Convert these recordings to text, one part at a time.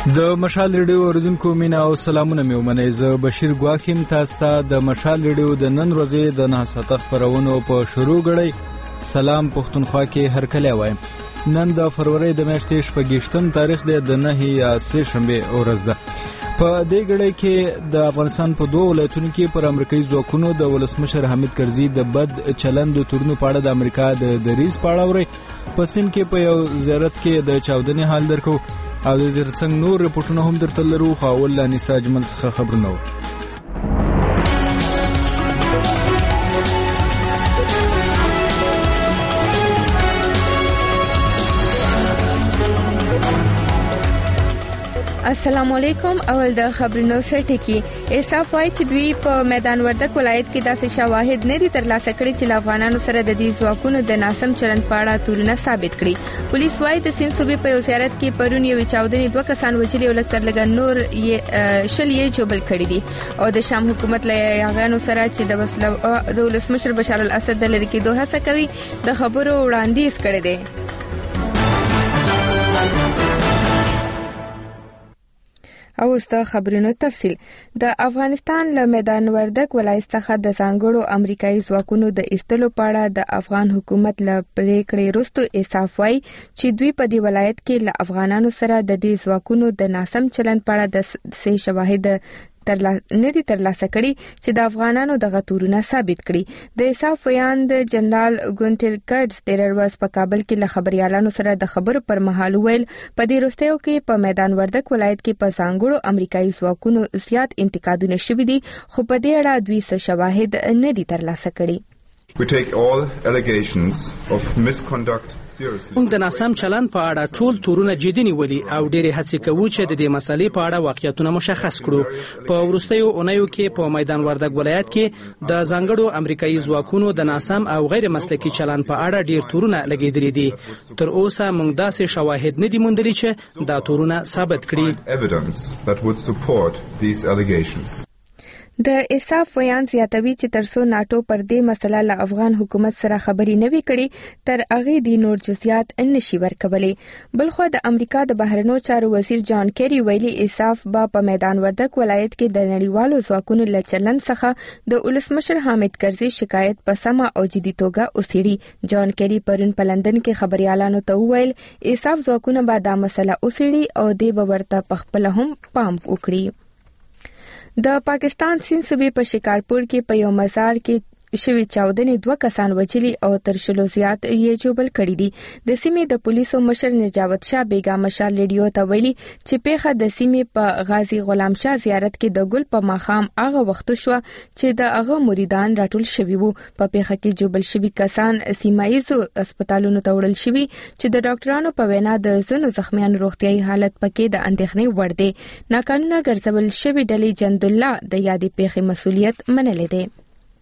د مشال ریډیو اوریدونکو مینا او سلامونه مې ومنئ. زه بشیر ګواخیم تاسو ته د مشال ریډیو د نن ورځې د 9 خپرونو په شروع غړی سلام پښتونخوا کې هرکلی وایم. نن د فروری د میاشتې 28 تاریخ دی، د 9 یا 3 شنبه ورځ ده. په دې غړي کې د افغانستان په دوه ولایتونو کې پر امریکایي ځواکونو د ولسمشر حامد کرزي د بد چلند تورونو په اړه د امریکا د دریځ په اړه اوري. په سند کې په یو زیارت کې د چاودنې حال درکو او د دې څنګه نور رپورټونه هم درته لرو. خو اول لانیسا اجمل څخه خبرونه وکړو. السلام علیکم. اول د خبرونو سرټکی انصاف وايي چې دوی په میدان وردګ ولایت کې داسې شواهد نه دي ترلاسه کړي چې افغانانو سره د دې ځواکونو د ناسم چلند په اړه تورونه ثابت کړي. پولیس وايي د سند صوبې په یو زیارت کې پرون یو چاودنې 2 کسان وژلي او لکتر لګ نور یې شلې جوبل کړي دي او د شام حکومت له یاغانو سره چې د ولسمشر بشار الاسد د لری کېدو هڅه کوي د خبرو وړاندیز کړي دي. او د خبرونو تفصیل. د افغانستان له میدان وردګ ولایت څخه د ځانګړو امریکایي ځواکونو د ایستلو په اړه د افغان حکومت له پریکړې وروسته انصاف وايي چې دوی په دې ولایت کې له افغانانو سره د دې ځواکونو د ناسم چلند په اړه د څه شواهد نه دي ترلاسه کړي چې د افغانانو د غتورونه ثابت کړي. د انصاف ویاند جنرال ګونټر کډز د ورځ په کابل کې له خبريالانو سره د خبرو پر مهال ویل په دې وروستیو کې په میدان وردګ ولایت کې په ځانګړو امریکایي ځواکونو زیات انتقادونه شوي دي، خو په دې اړه دوی څه شواهد نه دي ترلاسه کړي. We take all allegations of misconduct seriously. موږ د ناسم چلند په اړه ټول تورونه جدي نیولي او ډېرې هڅې کوو چې د دې مسلې په اړه واقعیتونه مشخص کړو. په وروستیو اونیو کې په میدان وردګ ولایت کې د ځانګړو امریکایي ځواکونو د ناسم او غیر مسلکي چلند په اړه ډېر تورونه لګېدلي دي. تر اوسه موږ داسې شواهد نه دي موندلي چې دا تورونه ثابت کړي. Evidence that would support these allegations. د انصاف ویان زیاتوي چې ترڅو ناتو پر دې مسله له افغان حکومت سره خبري نه وي کړي تر هغه د نور جزئیات نشي ورکولای. بلخو د امریکا د بهرنیو چارو وزیر جان کیری ویلي انصاف په میدان وردګ ولایت کې د نړیوالو ځواکونو له چلند څخه د ولسمشر حامد کرزي شکایت په سمه او جدي توګه اوسېړي. جان کیری پرون په لندن کې خبريالانو ته وویل انصاف ځواکونه به دا مسله اوسېړي او د ورته پخپل هم پام وکړي. د پاکستان سند صوبې په شکارپور کې په یو مزار کې شوی چاودنې 2 کسان وژلي او تر شلو زیات یې جوبل کړي دي. د سیمې د پولیسو مشر نجاوت شاه بیگم مشال ریډیو ته ویلي چې پیښه د سیمې په غازی غلام شاه زیارت کې د ګل په ماخام هغه وخت شو چې د هغه مریدان راټول شوي وو. په پیښه کې جوبل شوي کسان سیمایي هسپتالونو ته وړل شوي چې د ډاکټرانو په وینا د ځینو زخمیانو روغتيایي حالت پکې د اندېښنې وړ دی. ناقانونه ګرځول شوی ډلې جند الله د یادې پیښې مسؤلیت منلې دی.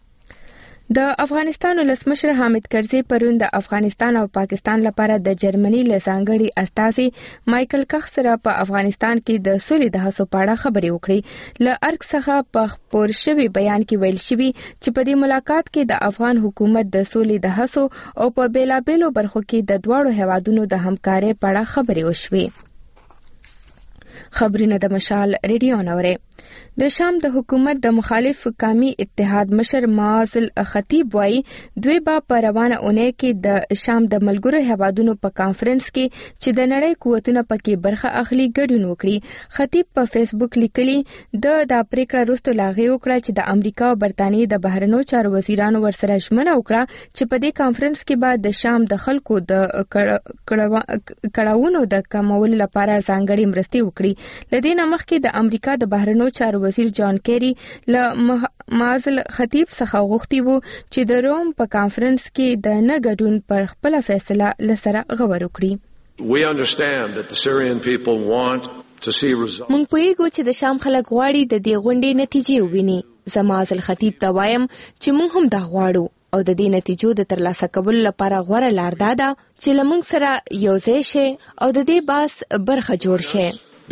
د افغانستان ولسمشر حامد کرزي پرون د افغانستان او پاکستان لپاره د جرمني له ځانګړي استازي مایکل کخ سره په افغانستان کې د سولې د هڅو په اړه خبرې وکړې. له ارګ څخه په خپور شوی بیان کې ویل شوی چې په دې ملاقات کې د افغان حکومت د سولې د هڅو او په بیلابېلو برخو کې د دواړو هیوادونو د همکارۍ په اړه خبرې وشوې. خبرونه د مشال ریډیو نورې. د شام د حکومت د مخالف قومي اتحاد مشر معاذ الخطیب وايي دوی په روانه اونۍ کې د شام د ملګرو هیوادونو په کانفرنس کې چې د نړۍ قوتونه پکې برخه اخلي ګډون وکړي. خطیب په فیسبوک لیکلي د پریکړه وروسته لاغي وکړه چې د امریکا او برتانیې د بهرنیو چارو وزیرانو ورسره ژمنه وکړه چې په دې کانفرنس کې به د شام د خلکو د کړهونو د کمولو لپاره ځانګړي مرستې وکړي. لدې نه مخکې د امریکا د بهرنیو چارو وزیر جان کیری له معاذ الخطیب څخه غوښتي وو چې د روم په کانفرنس کې د نه ګډون پر خپل فیصله لسره غور وکړي. مونږ پوهیږو چې د شام خلک غواړي د دې غونډې نتیجې وویني. زه معاذ الخطیب ته وایم چې مونږ هم دا غواړو او د دې نتیجو د ترلاسه کولو لپاره غوره لار دا ده چې له مونږ سره یو ځای شي او د دې باس برخه جوړ شي.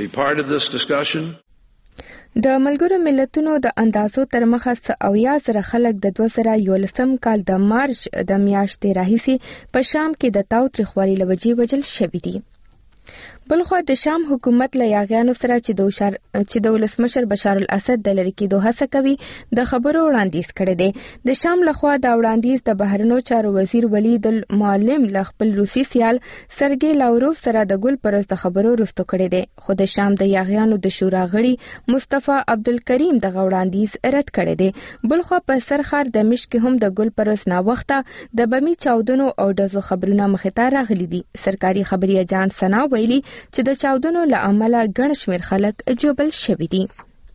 د ملګرو ملتونو د اندازو تر مخه 80,000 خلک د 2011 کال د مارچ د میاشتې راهیسې په شام کې د تاوتریخوالي لوجې وژل شوي دي. بلخو د شام حکومت له یاغیانو سره چې د ولسمشر بشار الاسد د لری کېدو هڅه کوي د خبرو وړاندیز کړی دی. د شام لخوا د وړاندیز د بهرنیو چارو وزیر ولید المعلم له خپل روسي سیال سرګي لاوروف سره د ګل پرز د خبرو رستو کړی دی. خو د شام د یاغیانو د شورا غړي مصطفی عبدالکریم د وړاندیز رد کړی دی. بلخو په سرخار د مشک هم د ګل پرز نا وخته د بمی چاودنو او دزو خبرونه مخته راغلي دي. سرکاري خبري اجان سنا ویلي چې د چاودنو له امله ګڼ شمېر خلک جوبل شوي دي.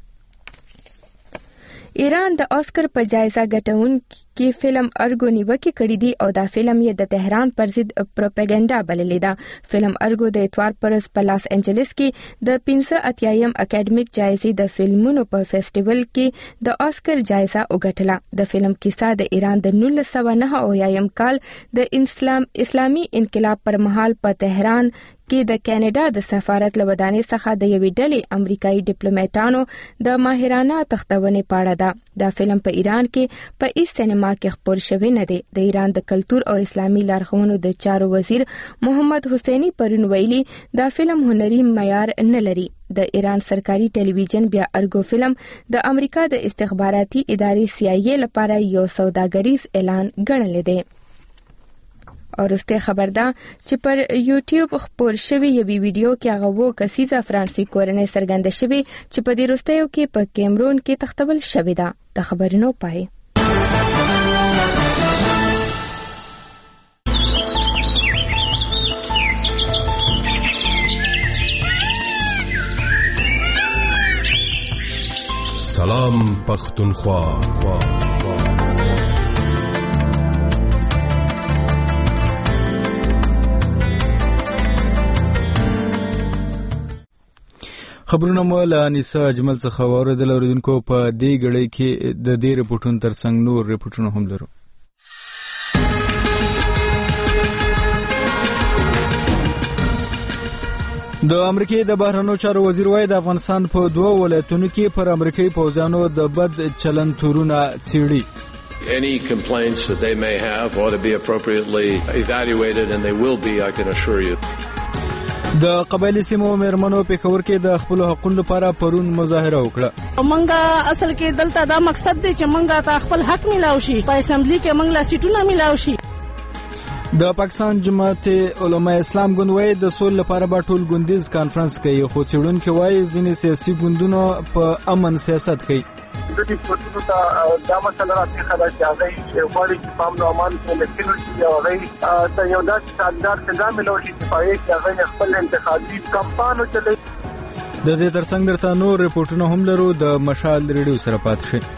ایران د آسکر په جایزه ګټونکي فلم ارګو نیوکه کړې دي او دا فلم یې د تهران پر ضد پروپاګاندا بللی ده. فلم ارګو د اتوار پرز په لاس انجلس کې د 85م اکیډمیک جایزې د فلمونو په فیسټیوال کې د آسکر جایزه وګټله. د فلم کیسه د ایران د 1909 کال د اسلامي انقلاب پر مهال په تهران کې د کاناډا د سفارت له ودانۍ څخه د یوې ډلې امریکایي ډیپلوماټانو د ماهرانه تختونې پاړه ده. دا فلم په ایران کې په ایس سینما کې خپور شوی نه دی. د ایران د کلتور او اسلامي لارښوونو د چارو وزیر محمد حسینی پرون ویلي دا فلم هنري معیار نه لري. د ایران سرکاري ټلویزیون بیا ارګو فلم د امریکا د استخباراتي ادارې CIA لپاره یو سوداګریز اعلان ګڼل دی. اورسته خبر ده چې پر یوټیوب خپور شوی یوه ویډیو کې هغه کسیزه فرانسوي کورنۍ څرګنده شوی چې په دې وروستیو کې په کیمرون کې تختول شوی ده. د خبرونو پای سلام پختونخوا. خبرونه مو له انیسا اجمل څخه واوریدل. اوریدونکو په دې غړي کې د دې رپورټونو ترڅنګ نور رپورټونه هم لرو. د امریکای د بهرنیو چارو وزیر وايي د افغانستان په 2 ولایتونو کې پر امریکایي پوځیانو د بد چلند تورونه څیړي. Any complaints that they may have ought to be appropriately evaluated and they will be, I can assure you. د قبایلی سیمو میرمنو پېښور کې د خپل حقوقو لپاره پرون مظاهره وکړه. منګه اصل کې دلته دا مقصد دی چې منګه ته خپل حق ملاوي شي، په اسمبلی کې منګه لا سیټونه ملاوي شي. د پاکستان جماعت علماء اسلام ګوند وايي د سول لپاره به ټول ګوندیز کانفرنس کوي، خو څېړونکي وايي ځینې سیاسي ګوندونه په امن سیاست کوي. د دې پروتو ته دا مسله راځي چې هغه غواړي چې په امن او امان کې لکه چې هغه ته یو داسې سازګار څنګه ملوي چې پای کې هغه خپل انتخابي کمپاین وکړي. د دې ترڅنګ درته نور رپورټونه هم لرو. د مشال ریډیو سره پات شئ.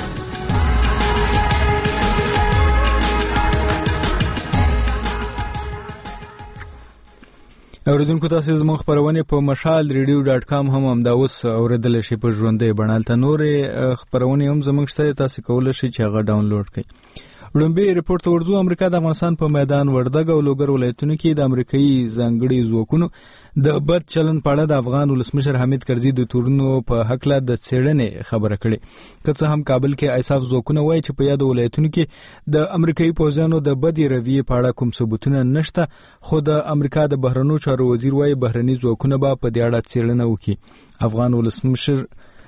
اوریدونکو تاسو زموږ خبرونه په mashalradio.com هم دا اوس اوریدل شي په ژوندۍ بڼه. تل نور خبرونه هم زموږ شته، تاسو کولای شئ چې هغه ډاونلوډ کړئ. لومبي ریپورت ورځو امریکا د افغانستان په میدان وردګ او لوګر ولایتونو کې د امریکایي ځانګړي ځواکونو د بد چلن په اړه د افغان ولسمشر حمید کرزي د تورونو په حق له د څېړنې خبره کړې. که څه هم کابل کې ایساف ځواکونه وایي چې په یاد ولایتونو کې د امریکایي پوځیانو د بدې رویې په اړه کوم ثبوتونه نشته، خو د امریکا د بهرنیو چارو وزیر وایي بهرني ځواکونه به په دې اړه څېړنه وکړي. افغان ولسمشر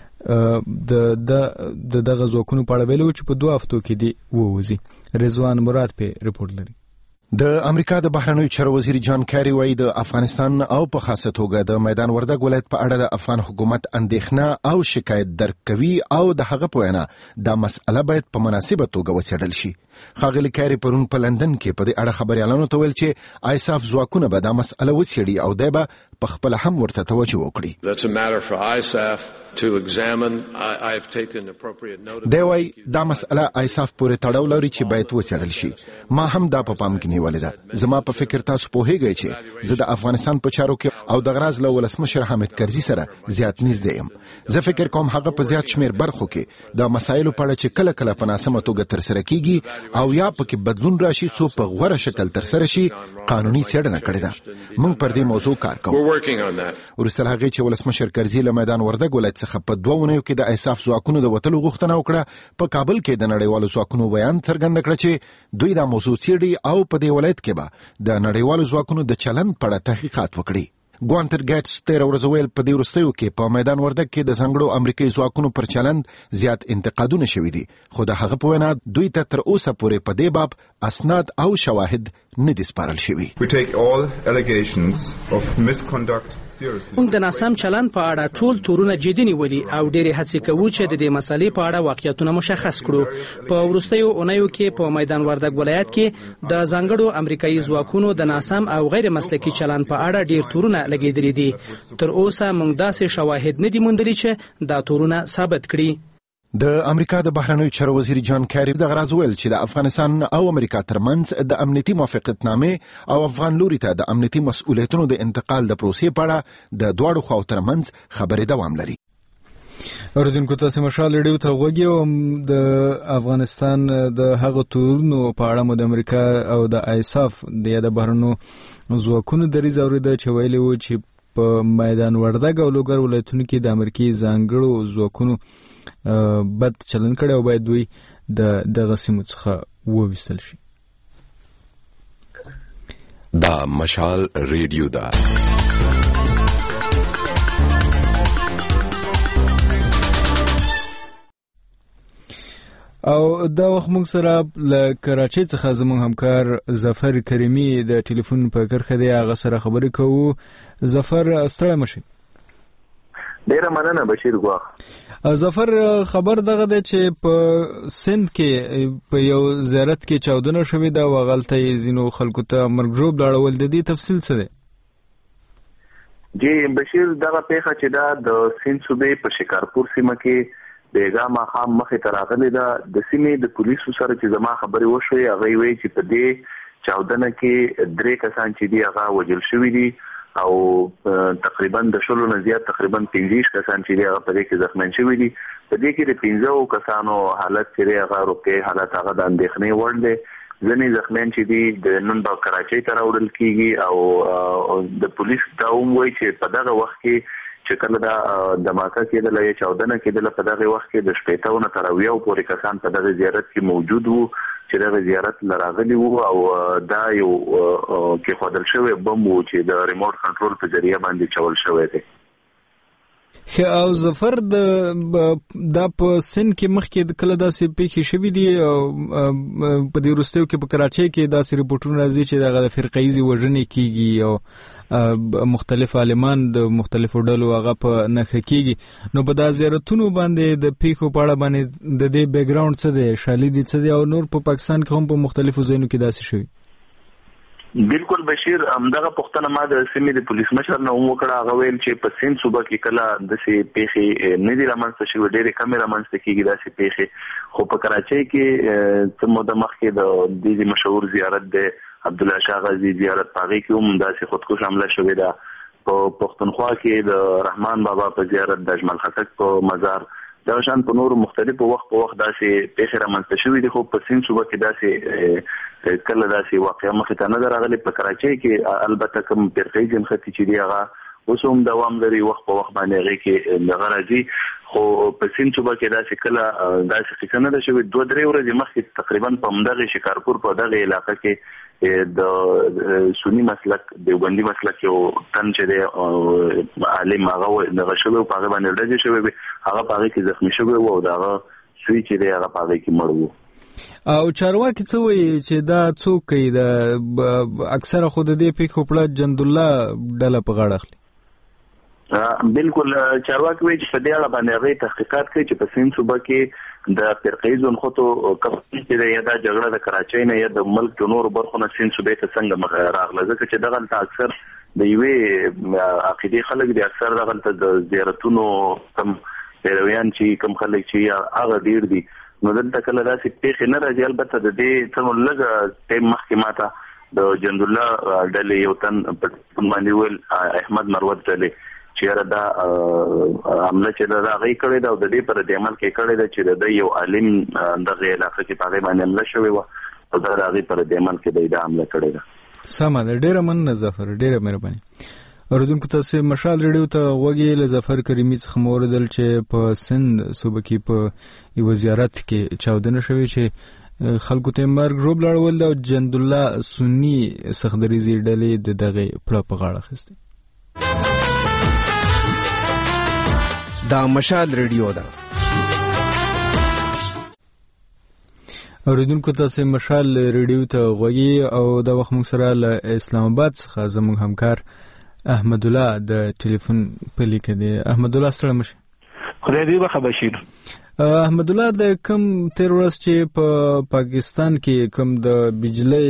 د دغه ځواکونو په اړه ویلي چې په 2 هفتو کې دی ووځي. رضوان مراد په ریپورت لري. د امریکا د بهرنیو چارو وزیر جان کیری وايي د افغانستان او په خاصه توګه د میدان وردګ ولایت په اړه د افغان حکومت اندېښنه او شکایت درک کوي او د هغه په وینا دا مسأله باید په مناسبه توګه وڅېړل شي. ښاغلي کیری پرون په لندن کې په دې اړه خبريالانو ته ویل چې ایساف ځواکونه به دا مسأله وڅېړي او دا به په خپل هم ورته توجه وکړي. That's a matter for ISAF to examine. I've taken appropriate note. دا وایي دا مسأله ایساف پورې تړاو لري چې باید وڅېړل شي. ما هم دا په پام کې نیولې ده. زما په فکر تاسو پوهیږئ چې زه د افغانستان په چارو کې او د غراز له ولسمشر حامد کرزي سره زیات نږدې یم. زه فکر کوم هغه په زیات شمیر برخو کې د مسایلو په اړه چې کله کله په ناسمه توګه ترسره کیږي او یا پکې بدلون راشي څو په غوړه شکل ترسره شي قانوني څېړنه کړې ده. موږ پر دې موضوع کار کوو. ورسره هغه چې ولسمشر کرزي له میدان وردګ ولایت څخه په 2 ونیو کې د ایساف ځواکونو د وټلو غوښتنه وکړه. په کابل کې د نړیوالو ځواکونو بیان څرګند کړ چې دوی دا موضوع څېړي او په دې ولایت کې به د نړیوالو ځواکونو د چلند په اړه تحقیقات وکړي. ګوانتر ګیټس 13 ورځې ویل په دې وروستیو کې په میدان وردګ کې د ځانګړو امریکایي ځواکونو پر چلند زیات انتقادونه شوي دي، خو د هغه په وینا دوی ته تر اوسه پورې په دې باب اسناد او شواهد نه دي سپارل شوي. We take all allegations of misconduct موږ د ناسم چلند په اړه ټول تورونه جدي نیولي او ډېرې هڅې کوو چې د دې مسلې په اړه واقعیتونه مشخص کړو. په وروستیو اونیو کې په میدان وردګ ولایت کې د ځانګړو امریکایي ځواکونو د ناسم او غیر مسلکي چلند په اړه ډېر تورونه لګېدلي دي. تر اوسه موږ داسې شواهد نه دي موندلي چې دا تورونه ثابت کړي. د امریکا د بهرنیو چارو وزیر جان کیری د غراز ویل چې د افغانستان او امریکا ترمنځ د امنیتي موافقتنامې او افغان لوري ته د امنیتي مسؤلیتونو د انتقال د پروسې په اړه د دواړو خواو ترمنځ خبرې دوام لري. اوریدونکو تاسو مشال ریډیو ته غوږی او د افغانستان د هغه تورونو په اړه مو د امریکا او د ایساف د بهرنیو ځواکونو دریځ اورېده چې ویلي وو چې په میدان وردګ او لوګر ولایتونو کې د امریکایي ځانګړو ځواکونو بد چلن کړي او باید دوی د غسیمو څخه وویستل شي. دا مشال ریډیو دا او دا وخت موږ سره له کراچۍ څخه زموږ همکار ظفر کریمی د ټلیفون په کرښه دی، هغه سره خبرې کوو. ظفر ستړی مشي. ډیره مننه بشیر ګواخ. ظفر خبر دغه دی چې په سند کې په یو زیارت کې چاودنه شوې ده او غلطه ځینو خلکو ته مرګ ژوب لاړول، د دې تفصیل څه دی؟ جی بشیر دغه پیښه چې دا د سند صوبې په شکارپور سیمه کې بیګا ماښام مخې ته راغلې ده. د سیمې د پولیسو سره چې زما خبرې وشوې هغه وایي چې په دې چاودنه کې 3 کسان چې دي هغه وژل شوي دي او تقریبا د 10 نه زیات تقریبا 15 کسان چې هغه په دې کې زخمیان شوي دي. په دې کې د 15 کسانو حالت چې هغه روغتي حالت هغه د اندېښنې وړ دی. ځینې زخمیان چې دي د نن په کراچۍ ته راوړل کیږي او د پولیس دا وایي چې په دغه وخت کې چې کله دا دماکه کېدله یا چاودنه کېدله په دغه وخت کې د 80 نه تر 90 پورې کسان په دغه زیارت کې موجود وو چې دغه زیارت لراغلي وو او دا یو کې خودل شوی بم وو چې د ریموټ کنټرول په ذریعہ باندې چول شوی دی. او ظفر دا په سن کې مخکې کله داسې پیښې شوې دي او په دې وروستیو کې په کراچۍ کې داسې رپورټونه راځي چې دغه د فرقه‌ایزې وژنې کیږي او مختلف عالمان د مختلفو ډلو هغه په نښه کیږي. نو په دا زیارتونو باندې د پیښو په اړه باندې د دې بیک ګراوند څه دی، شالید څه دی او نور په پاکستان کې هم په مختلفو ځایونو کې داسې شوي؟ بالکل بشیر، همدغه پوښتنه ما د سیمې د پولیس مشر نه وکړه. هغه ویل چې په سند صوبه کې کله داسې پیښې نه دي رامنځته شوي، ډېرې کمې رامنځته کېږي داسې پیښې. خو په کراچۍ کې څه موده مخکې د دې مشهور زیارت دی عبدالله شاه غازي زیارت، په هغې کې هم داسې خودکش حمله شوې ده. په پښتونخوا کې د رحمان بابا په زیارت، د اجمل خټک په مزار، دا شان په نورو مختلفو وخت داسې پیښې رامنځته شوې دي. خو په سند صوبه کې داسې کله داسې واقعه مخې ته نه راغلي. په کراچۍ کې البته کوم فرقه‌ایي جنحتي چې دی هغه اوس هم دوام لري، وخت په وخت باندې هغې کې دغه راځي. خو په سند صوبه کې داسې کله داسې قصه نه ده شوې. 2-3 ورځې مخکې تقریبا په همدغه شکارپور په دغه علاقه کې د سنی مسلک دیوبندي مسلک یو تن چې دی عالم هغه دغه شوی په هغه باندې ډزې شوی، هغه په هغه کې زخمی شوی و او دغه سوی چې دی هغه په هغه کې مړ و. او چارواکي څه وایي چې دا څوک کوي؟ د اکثره خو د دې پیښو په جند الله ډله په غاړه اخلي. بالکل، چارواکي وایي چې په دې اړه باندې هغه تحقیقات کوي چې په سند صوبه کې د فرقه‌ایي ځنخوتو کوم چې دی یا دا جګړه د کراچۍ نه یا د ملک د نورو برخو نه سند صوبې ته څنګه مخ راغله، ځکه چې دغلته اکثر د یوې عقیدې خلک دي، اکثر دغلته د زیارتونو کم پیرویان چې کم خلک چې هغه ډېر دي. نو دلته کله داسې پیښې نه راځي. البته د دې څه لږ ټایم مخکې ماته د جند الله ډلې یو تن په باندې ویل احمد مروت ډلې چې دا حمله چې دا هغې کړې ده او د دې پر د عمل کې کړې ده چې د یو عالم دغه علاقه کې په هغې باندې حمله شوې وه او دا د هغې پر د عمل کې دا حمله کړې ده. سمه ده، ډېره مننه ظفر، ډېره مهرباني. اوریدونکو تاسو مشال ریډیو ته غوږی له ظفر کریمی څخه موردل چې په سند صوبه کې په یو زیارت کې چاودنه شوې چې خلکو ته مرګ ژوب لاړول او جند الله سنی سخدریزي ډلې د دغه پړه په غاړه اخیسته. دا مشال ریډیو ده. اوریدونکو تاسو مشال ریډیو ته غوږی او د وخت موږ سره له اسلام آباد څخه زموږ همکار احمد الله د ټلیفون په لیک دی. احمد الله سره مشه. خدای دې وخت بشیر. احمد الله د کم تیر ورځ چې په پاکستان کې کم د بجلی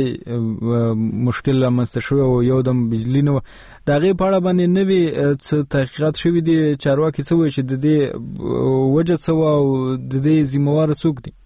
مشکل رامنځته شوی او یو دم بجلی نه د هغې په اړه باندې نوي څه تحقیقات شوي دي. چارواکي څه وایي چې د دې وجه څه وه او د دې ذمهواره څوک دي؟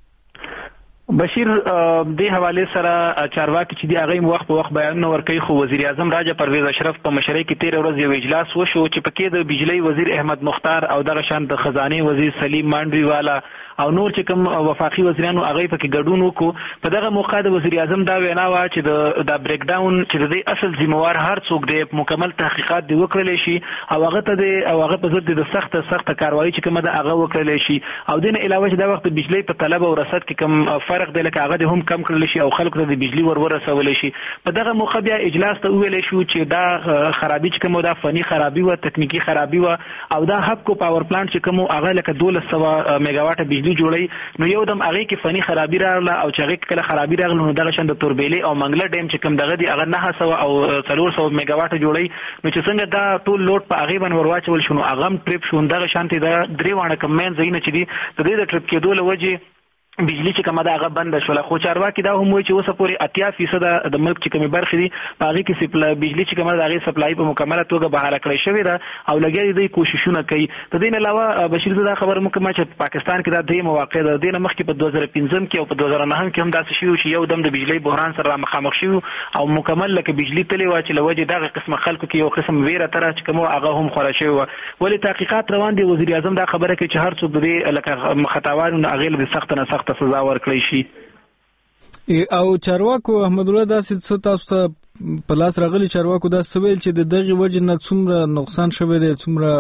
بشیر د حواله سره چارواکي چې دی هغه وخت په وخت بیان ورکوي، خو وزیر اعظم راجا پرویز اشرف په مشرۍ کې 13 ورځې یو اجلاس وشو چې پکې د بجلی وزیر احمد مختار او دغه شان د خزانه وزیر سلیم مانډوي والا او نور چې کوم وفاقي وزیرانو هغه پکې ګډون وکړو. په دغه موقع د وزیر اعظم دا وینا و چې د بریک ډاون چې د اصل ذمہوار هر څوک دی مکمل تحقیقات دی وکړل شي او هغه ته او هغه په ضد د سخت کاروایی چې کومه د هغه وکړل شي او دین علاوه چې د وخت بجلی په طلب او رصد کې کوم فرق دی لکه هغه هم کم کړل شي او خلکو ته د بجلی ورسول شي. په دغه موقع بیا اجلاس ته ویل شو چې دا خرابې چې کوم دا فني خرابې و تکنیکی خرابې و او دا هب کو پاور پلانټ چې کوم هغه لکه 1200 میگاواټ بجلی جوړي نو یو دم هغه کې فني خرابې راغله او چې هغه کله خرابې راغله نو دغه شان د توربېلې او منګله ډیم چې کوم دغه دی هغه 900 او 400 میگاواټ جوړي نو چې څنګه دا ټول لوډ په هغه باندې ورواچول شو نو هغه ټریپ شو دغه شانتي دا درې وانه کمین زینه چې دی د دې ټریپ کې دوله وجه بجلی چې کومه دا هغه بند شوله. خو چارواکي دا هم وایي چې اوسه پورې 80% د ملک چې کومې برخې دي هغه کې بجلی چې کومه د هغې سپلای په مکمله توګه بحاله کړی شوې ده او لګیا دي کوششونه کوي. د دې نه علاوه بشیر دا خبره مو کوم چې پاکستان کې دا درې مواقع ده. د دې نه مخکې په 2015 کې او په 2009 کې هم داسې شوي چې یو دم د بجلی بحران سره مخامخ شوي او مکمل لکه بجلی تلې وه چې له وجې دغه قسمه خلکو کې یو قسم ویره تره چې کومه هغه هم خوره شوې وه. ولې تحقیقات روان دي. وزیر اعظم دا خبره کوي چې هر څوک د دې لکه خطاوانو نه هغې له سخت نه سخت سزا ورکړی شي. او چارواکو احمد الله داسې څه تاسو ته په لاس راغلي چارواکو دا ویل چې د دغه وجه نه څومره نقصان شوی دی څومره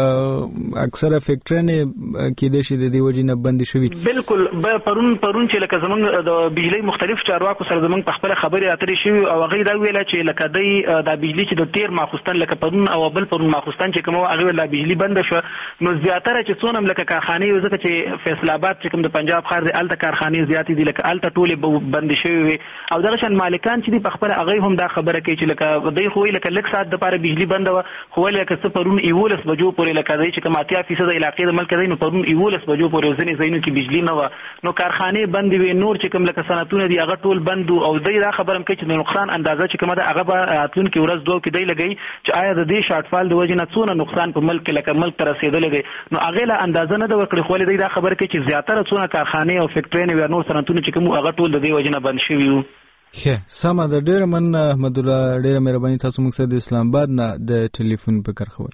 اکثره فیکټرونه کې د شي د دې وجه نه بند شوی؟ بالکل پرون چې لکه زمونږ د بجلی مختلف چارواکو سره زمونږ په خپل خبرې اترې شوی او هغه دا ویل چې لکه د بجلی چې د 13 ماخوستن لکه پرون او بل پرون ماخوستن چې کوم هغه لا بجلی بند شو نو زیاتره چې څونم لکه کارخانه یو ځکه چې فیصل آباد چې کوم د پنجاب خار دی الته کارخانه زیاتې دي لکه الته ټوله بند شوی او دغه شان مالکان چې په خپل هغه هم خبره کوي چې لکه دوی خو لکه لک ساعت د پاره بجلی بند و خو لکه څه پرون 11 بجو پورې لکه دوی چې کوم 80% علاقې د ملک دی نو پرون 11 بجو پورې ځنې زینو کې بجلی نه و نو کارخانه بند وي نور چې کوم لکه صنعتونه دي هغه ټول بند او دوی دا خبرم کوي چې د نقصان اندازه چې کومه ده هغه به اتلون کې ورځ دوه کې دی لګي چې آیا د دې شارټ فال د وجې نه څونه نقصان په ملک لکه ملک تر رسیدلې دی نو هغه له اندازه نه د ورکړي خو دوی دا خبره کوي چې زیاتره څونه کارخانه او فیکټري او نور صنعتونه چې کوم هغه ټول د دې وجې نه بند شوي وو. سمه ده. ډېره مننه احمد الله، ډېره مهرباني تاسو موږ سره د اسلام آباد نه د ټلیفون په کرخوي.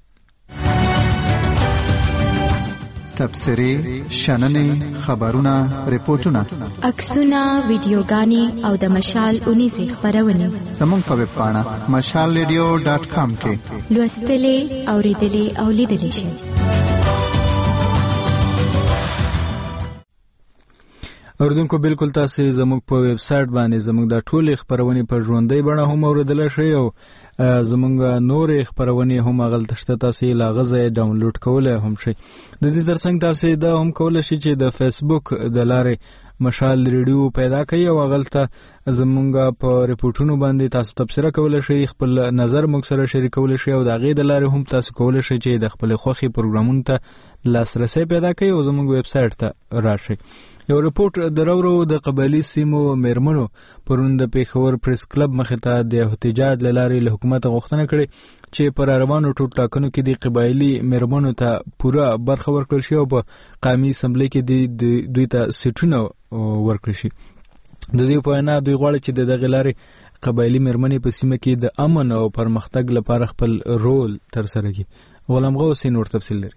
تبصرې، شننې، خبرونه، ریپورتونه، عکسونه، ویډیوګانې او د مشال 19 خبرونه زموږ په ویب پاڼه mashalradio.com کې لوستلې، اوریدلې او لیدلې شئ. اوردونکو بالکل تاسو زموږ په ویب سټ باندې زموږ د ټولې خبرونه په ژوندۍ بڼه هم اوریدل شئ او زموږ نور خبرونه هم غلطه شته تاسو لا غزه ډاونلوډ کولای هم شئ. د دې ترڅنګ تاسو دا هم کولای شئ چې د فیسبوک د لارې مشال ریډیو پیدا کړئ او غلطه زموږ په ریپورتونو باندې تاسو تبصره کولای شئ، خپل نظر موږ سره شریکولای شئ او د غي د لارې هم تاسو کولای شئ چې د خپل خوخي پروګرامونو ته لاسرسي پیدا کړئ او زموږ ویب سټ ته راشئ. یو رپورت درورو د قبایلی سیمو میرمنو پرون د پیښور پریس کلب مخې ته د احتجاج لارې له حکومت غوښتنه کړې چې پر روانو ټاکنو کې د قبایلی میرمنو ته پوره برخه ورکړل شي او په قومي اسمبلی کې دوی ته سیټونه ورکړل شي. د دې په اړه دوی غواړي چې دغه لارې قبایلی میرمنې په سیمه کې د امن او پرمختګ لپاره خپل رول تر سره کړي. غلام غوث نور تفصیل لري.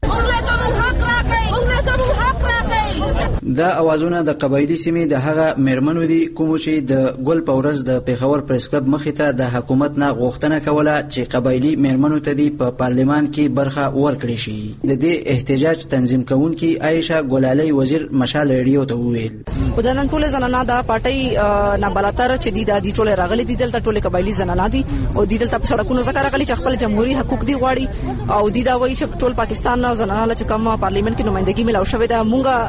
دا اوازونه د قبایلی سیمې د هغه میرمنو دي کوم چې د ګل پورز د پیښور پریس کلب مخې ته د حکومت نه غوښتنه کوله چې قبایلی میرمنو ته دی په پارلمان کې برخه ورکړي شي. د دې احتجاج تنظیم کوونکي عائشه ګلالي وزیر مشال ریډیو ته وویل خو د نن ټول زنانه د پټي نابلاتر چې د ټول راغلي دي دلته ټول قبایلی زنانه دي او دلته په سړکونو ځکه راغلي چې خپل جمهوریت حقوق دی غواړي او دا وایي چې ټول پاکستان زنانه چې کوم پارلیمنت کې نمائندګي ملاو شوې ده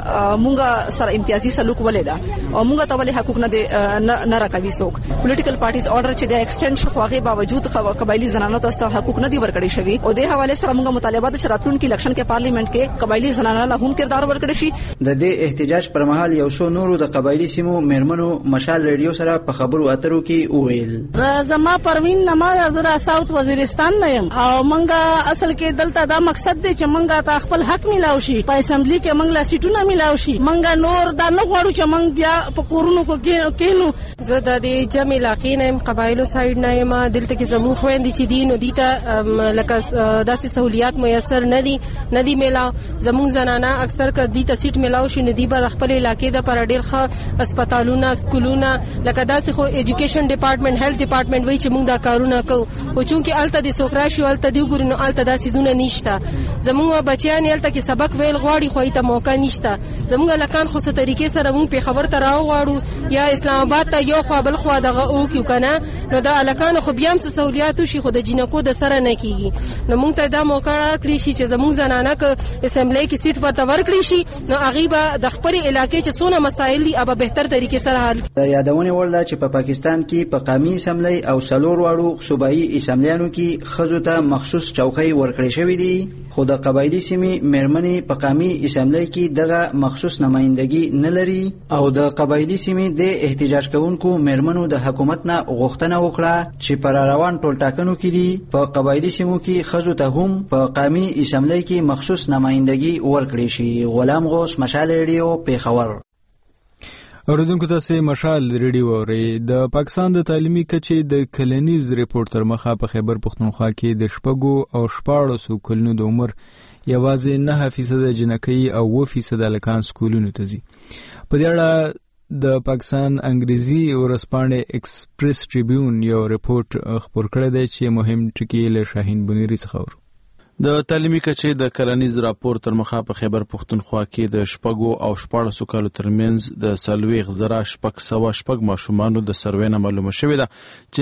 مونږه سره امتیازي سلوک ولې ده او مونږ ته ولې حقوق نه راکوي څوک پولیټیکل پارټیز آرډر چې د ایکسټند شو خو هغه باوجود قبایلی زنانو ته حقوق نه دي ورکړي شوی او د حواله سره موږ مطالبه د راتلونکي الیکشن کې پارلیمنت کې قبایلی زنانو له هم کردار ورکړي شي د دې احتجاج پر مهال یو څو نورو د قبایلی سیمو میرمنو مشال ریډیو سره په خبرو اترو کې وویل زما پروین نماز زرا ساوث وزیرستان نه يم او موږ اصل کې دلته دا مقصد دی چې موږ ته خپل حق ملاو شي په اسمبلی کې موږ لا سیټونه ملاو شي موږ نور دا نه غواړو چې موږ بیا په کورونو کې کینو زه د دې جمع علاقې نه قبایلو سایډ نه یم دلته کې زموږ خويندې چې دین او دیته لکه داسې سہولیات میسر نه دي ملاو زموږ زنانه اکثر کدي ته سیټ ملاو شي ندی په خپل علاقې د پر ډیر ښه هسپتالونه سکولونه لکه داسې خو ایجوکیشن ډپارټمنټ هیلث ډپارټمنټ وایي چې موږ دا کارونه کوو او چونکې الته د سوکرا شو الته دی ګورنو الته داسې زونه نشته زموږ بچیان الته کې سبق ویل غواړي خو ایته موقع نشته زموږ لکان خو څه طریقې سره موږ په خبر ته راوغواړو یا اسلام آباد ته یو خو بل خو دغه او کیو کنه نو دا الکان خو بیا هم سہولیات شي خو د جنکو د سره نه کیږي نو موږ ته دا موقع راکړي شي چې زموږ زنانه ک اسمبلی کې سیټ ورته ورکړي شي نو غیبه د خپل علاقې چې څونه مسایل دي ابا بهتر طریقې سره حل د یادونه ورله چې په پاکستان کې په قومي اسمبلی او سلور واړو صوبایي اسمبلیانو کې خزو ته مخصوص چوکۍ ورکړي شوې دي خو د قبایلی سیمې میرمنې په قومي اسمبلی کې دغه مخصوص نمائندګي نه لري او د قبایلی سیمې د احتجاج کوونکو میرمنو د حکومت نه غوښتنه وکړه چې پر روان ټول ټاکنو کې دي په قبایلی سیمو کې خزو ته هم په قومي اسمبلی کې مخصوص نمائندګي ورکړي شي غلام غوث مشال ریډیو پیښور اوریدونکو تاسو مشال ریډیو اورئ د پاکستان د تعلیمي کچې د کلنیز ریپورت تر مخه په خیبر پختونخوا کې د شپږو او 14 کلونو د عمر یوازې 9% جنکۍ او 2% لکان سکولونو ته ځي په دې اړه د پاکستان انګریزي ورځپاڼې ایکسپریس ټریبیون یو ریپورت خپور کړی دی چې مهم ټکی له شاهین بنيري څخه د تعلیمي کچې د کلنیز راپور تر مخه په خیبر پختونخوا کې د شپږو او 14 کالو ترمنځ د سلويغ زرا شپږ ماشومانو د سروې نه معلومه شوې ده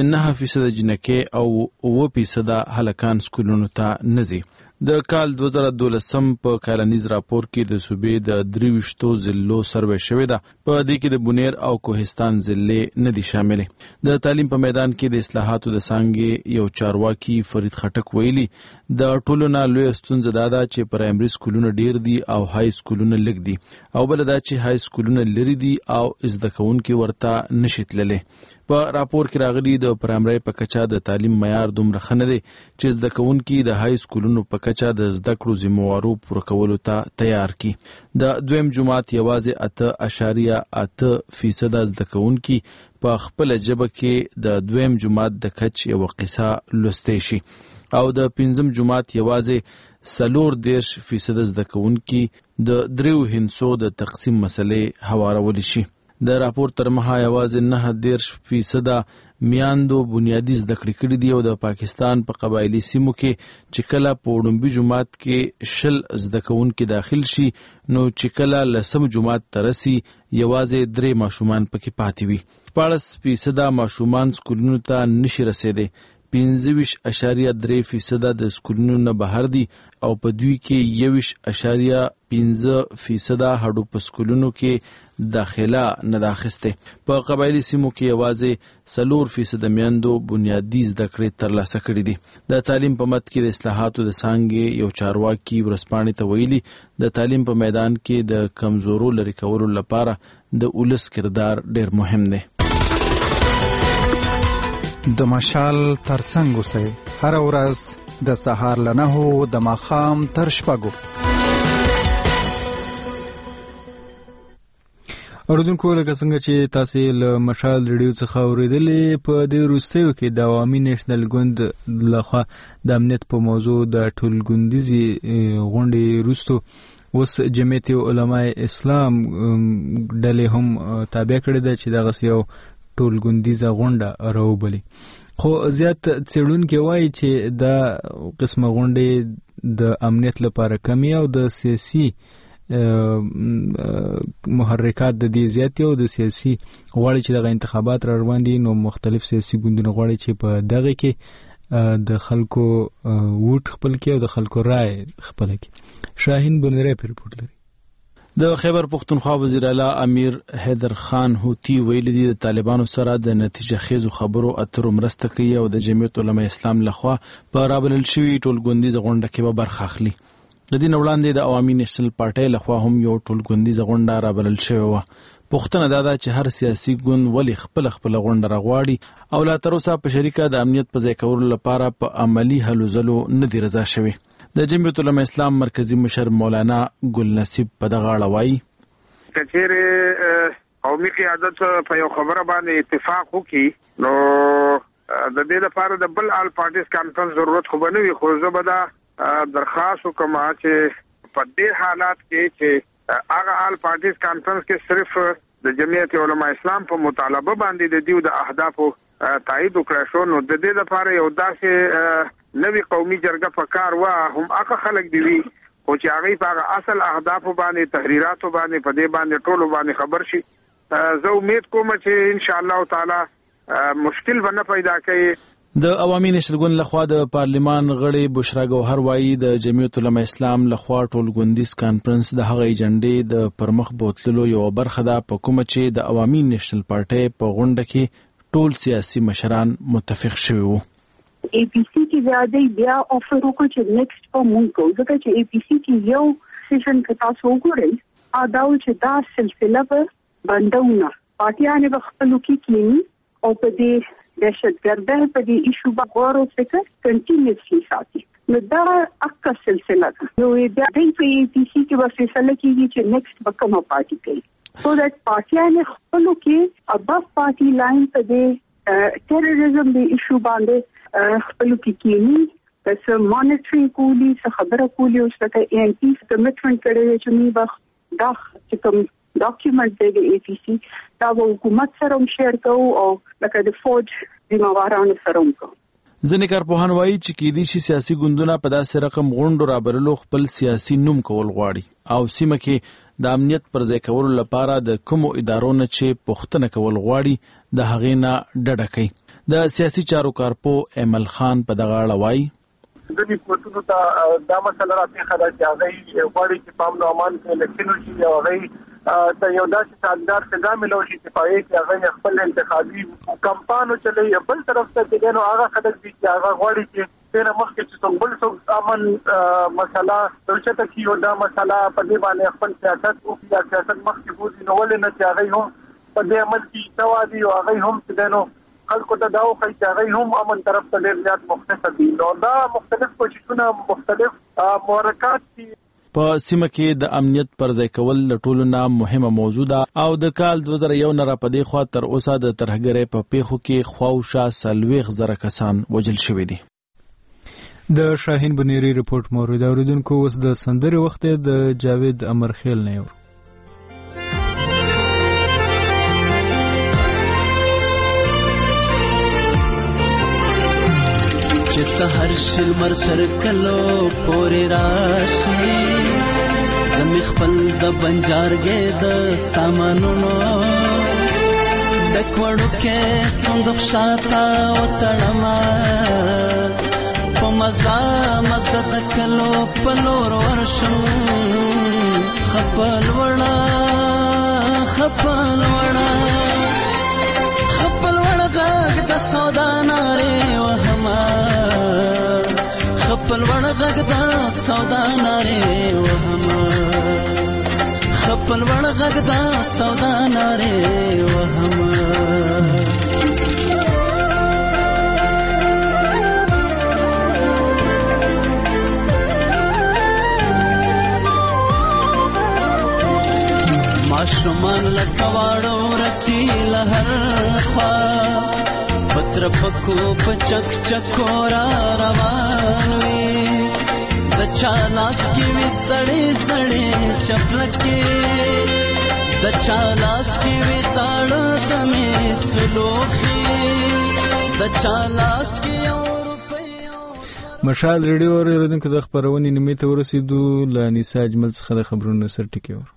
چې 9% جنکۍ او 2% هلکان سکولونو ته نه ځي د کال 2012 په کلنیز راپور کې د صوبې د 23 ضلعو سروې شوې ده په دې کې د بونیر او کوهستان ضلع نه دي شاملې د تعلیم په میدان کې د اصلاحاتو د څنګه یو چارواکي فرید خټک ویلي د ټولو نه لوی ستونزه دا ده چې پرایمري سکولونه ډیر دي او های سکولونه لږ دي او بل دا چې های سکولونه لري دي او زده کوونکي ورته نشي تللی په راپور کې راغلي د پرایمري په کچا د تعلیم معیار دومره خنه دي چې زده کوونکي د های سکولونو په کچا د زده کړو ذمہوارو پوره کولو ته تیار کی د دویم جماعت یوازې 8.8% زده کوونکي په خپل جبه کې د دویم جماعت د کچ یو قصه لوستې شي او د پنځم جماعت یوازې 40% زده کوونکي د دریو هندسو د تقسیم مسلې هوارول شي د راپور تر مخه یوازې 9% میاندو بنیادی زده کړې کړې دي او د پاکستان په قبایلی سیمو کې چې کله په وړومبي جماعت کې شل زده کوونکي داخل شي نو چې کله لسم جماعت ترسي یوازې 3 ماشومان پکې پاتې وي 14% ماشومان سکولونو ته نشي رسیدي 25.3% د سکولونو نه بهر دي او په دوی کې 1.5% هډو په سکولونو کې داخله نه داخسته په قبایلی سیمو کې یوازې 4% میندو بنیادی زده کړې ترلاسه کړې دي د تعلیم په مت کې د اصلاحاتو د څنګه یو چارواکي ورسپانې ته ویلي د تعلیم په میدان کې د کمزورو لري کولو لپاره د اولس کردار ډېر مهم دی د مشال ترڅنګ اوسئ هر ورځ د سهار له 9 د ماښام تر 6 اوردونکو لکه څنګه چې تاسو له مشال ریډیو څخه اوریدلې په دې وروستیو کې د عوامي نېشنل ګوند لخوا د امنیت په موضوع د ټولګوندیزي غونډې وروسته اوس جمعیت علماء اسلام ډلې هم تابع کړې ده چې دغه یو ټولګوندیزه غونډه راوبلي خو زیات څېړونکي وایي چې دا قسمه غونډې د امنیت لپاره کمی او د سیاسي محرکات د دې زیات او د سیاسي غواړي چې دغه انتخابات را روان دي نو مختلف سیاسي ګوندونه غواړي چې په دغه کې د خلکو ووټ خپل کې او د خلکو رائے خپل کې. شاهین بنری په ریپورت لري. د خیبر پختونخوا وزیر اعلی امیر حیدر خان هوتی ویلي دي د طالبانو سره د نتیجه خیزو خبرو اترو مرسته کوي او د جمعیت علماء اسلام لخوا په رابلل شوی ټولګوندیزه غونډه کې به برخه اخلي. د دې وړاندې د عوامي نېشنل پارټۍ لخوا هم یو ټولګوندیزه غونډه رابلل شوې وه. پوښتنه دا ده چې هر سیاسي ګوند ولې خپل غونډه راغواړي او لا تر اوسه په شریکه د امنیت په ځای کولو لپاره په عملی هلو ځلو نه دی رضا شوی. د جمعیت علماء اسلام مرکزی مشر مولانا ګل نصیب په دغه اړه وایي کچېره قومي قیادت په یو خبره باندې اتفاق وکړي نو د دې لپاره د بل آل پارټیز کانفرنس ضرورت خو نه وي. خو زه به دا درخواست وکم چې په دې حالات کې چې هغه آل پارټیز کانفرنس کې صرف د جمعیت علماء اسلام په مطالبه باندې د دیو د اهدافو تایید وکړ شو نو د دې لپاره یو داسې نوی قومي جرګه په کار وا هم هغه خلک دی وی او چې هغه په اصل اهداف باندې تحریرات باندې په دې باندې ټول باندې خبر شي. زه امید کوم چې ان شاء الله تعالی مشکل ونه پیدا کوي. د عوامي نېشنل ګوند لخوا د پارلمان غړي بشرا ګوهر وایي د جمعیت علماء اسلام لخوا ټولګوندیز کانفرنس د هغه ایجنډې د پرمخ بوتللو یو برخه ده په کومه چې د عوامي نېشنل پارټۍ په غونډه کې ټول سیاسي مشران متفق شوي وو. APC کې زیاده بیا افر وکړ چې نیکسټ په مونږ کو ځکه چې APC کې یو سیشن کې تاسو وګورئ دا چې دا سلسله به بندونه پارټیانه به خپل کې کینی او په دې دهشتګردۍ په دې ایشو باندې غور او فکر کنټینیوسلی ساتي. نو دا اکه سلسله ده نو دا د APC کې به فیصله کیږي چې نیکسټ به کومه پارټي کوي so that پارټیانه خپل کې اباف پارټي لاین په دې ټیرریزم د ایشو باندې خپل کې کینی د مانیټرینګ کولی څه خبره کولی او څه ANC کمیټمنټ کړی چې موږ دا چې کوم ډاکومنټ دی د APC دا حکومت سره شیر کوو او لکه د فوج ذمہوارانو سره کوو. ځینې کارپوهان وایي چې کېدای شي سیاسي ګوندونه په داسې رقم غونډو رابللو خپل سیاسي نوم کول غواړي او سیمه کې د امنیت پر ځای کولو لپاره د کومو ادارو نه چې پوښتنه کول غواړي د هغې نه ډډه کوي. د سیاسي چارو کارپو ایمل خان په دغه اړه وایي د دې پروتو ته دا مسله راځي چې هغه غواړي چې پام نو امان کې الیکشن شي او هغه ته یو داسې سازګار سزا ملو شي چې پای کې هغه خپل انتخابي کمپاینو چلوي. بل طرف ته دغه هغه خلک دي چې هغه غواړي چې تیر مخکې چې څنګه بل څه امن مسله دلته کې یو دا مسله په دې باندې خپل سیاست او سیاست مخکې وځي نو ولې نه چې هغه هم په دې عمل کې توادي او هغه هم چې دنو خلکو ته دا وخی چې هغه هم امن طرف ته ډېر زیات مختص دي. نو دا مختلف کوششونه مختلف محرکات دي. په سیمه کې د امنیت پر ځای کول د ټولو نه مهمه موضوع ده او د کال 2001 نه را پدې خوا تر اوسه د ترهګرۍ په پیښو کې خواوشا 40,000 کسان وژل شوي دي. د شاهین بنيري رپورت مورید اوریدونکو اوس د سندرې وخت د جاوید امرخیل نه یو چتا هر شل مر سر کلو پورې راشي زمي خپل د بنجارګې د سامانونو دکوړو کې څنګه شاته وتړما په مزه مزه د کلو پلور ورشم خپل وړا غږ د سودا ناره وهما خپل وړ غږ د سودا ناره وهما خپل وړ غږ د سودا ناره وهما ماشومان لکواړو رکی لهر خوا پتر پکو پچک چکورا روان وی دچا لاس کی وی سړې سړې چپلکې دچا لاس کی وی ساړه دمې سلوخي دچا لاس کی مشال ریډیو اوریدونکو د خبرونې نیمه ته ورسېدو. له نساء اجمل څخه د خبرونو سر ټکی ور.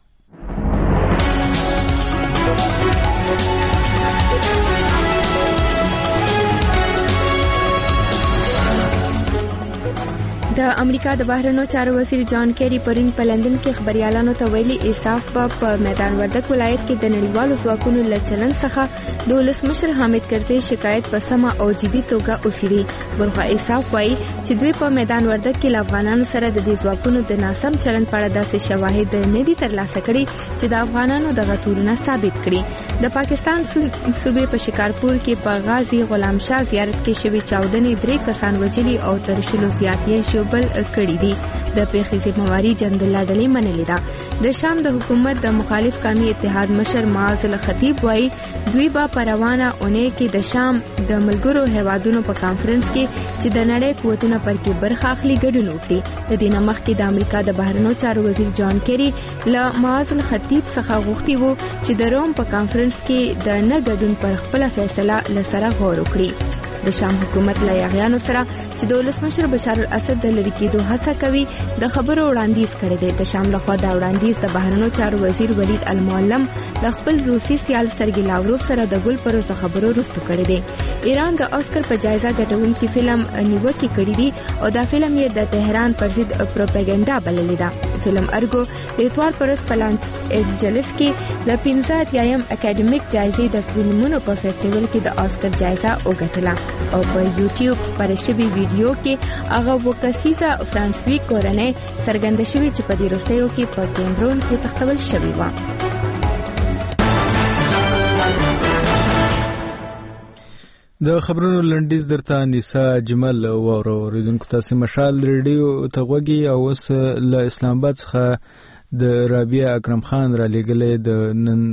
د امریکا د بهرنیو چارو وزیر جان کیری پرین په لندن کې خبريالانو ته ویلي انصاف په میدان وردګ ولایت کې د نړیوالو ځواکونو له چلن څخه د ولسمشر حامد کرزي شکایت په سمه او جدي توګه وڅېړي. بلخوا انصاف وایي چې دوی په میدان وردګ کې له افغانانو سره د دې ځواکونو د ناسم چلن په اړه داسې شواهد نه دي ترلاسه کړي چې د افغانانو د غتورونه ثابت کړي. د پاکستان صوبې په شکارپور کې په غازی غلام شاه زیارت کې شوی چاودنې 3 کسان وژلي او تر 10 زیات یې بل کړي دي. د پیښې ذمہواری جند الله ډلې منلې ده. د شام د حکومت د مخالف قومي اتحاد مشر معاذ الخطیب وایي دوی به په روانه اونۍ کې د شام د ملګرو هیوادونو په کانفرنس کې چې د نړۍ قوتونه پر کې برخه اخلي ګډون وکړي. د دې نه مخکې د امریکا د بهرنیو چارو وزیر جان کیری له معاذ الخطیب څخه غوښتي وو چې د روم په کانفرنس کې د نه ګډون پر خپل فیصله لسره غور وکړي. د شام حکومت له یاغیانو سره چې د ولسمشر بشار الاسد د لری کېدو هڅه کوي د خبرو وړاندیز کړی دی. د شام لخوا دا وړاندیز د بهرنیو چارو وزیر ولید المعلم د خپل روسي سیال سرګي لاوروف سره د ګل پروز خبرو وروسته کړی دی. ایران د اسکر په جایزه ګټونکي فلم نیوکه کړې دي او دا فلم یې د تهران پر ضد پروپاګاندا بللی ده. فلم ارګو د اتوار پرس په لانس انجلس کې د 15یم اکیډمیک جایزې د فلمونو په فیسټیوال کې د اسکر جایزه وګټله او په یوټیوب پر شوی ویډیو کې هغه وکسیزه فرانسوي کورنۍ څرګنده شوی چې په دې وروستیو کې په کیمرون کې تختول شوی و. د خبرونو لنډیز درته نساء اجمل اوریدونکو تاسو مشال ریډیو ته غوږی او اوس له اسلام آباد څخه د رابعه اکرم خان را لګلې د نن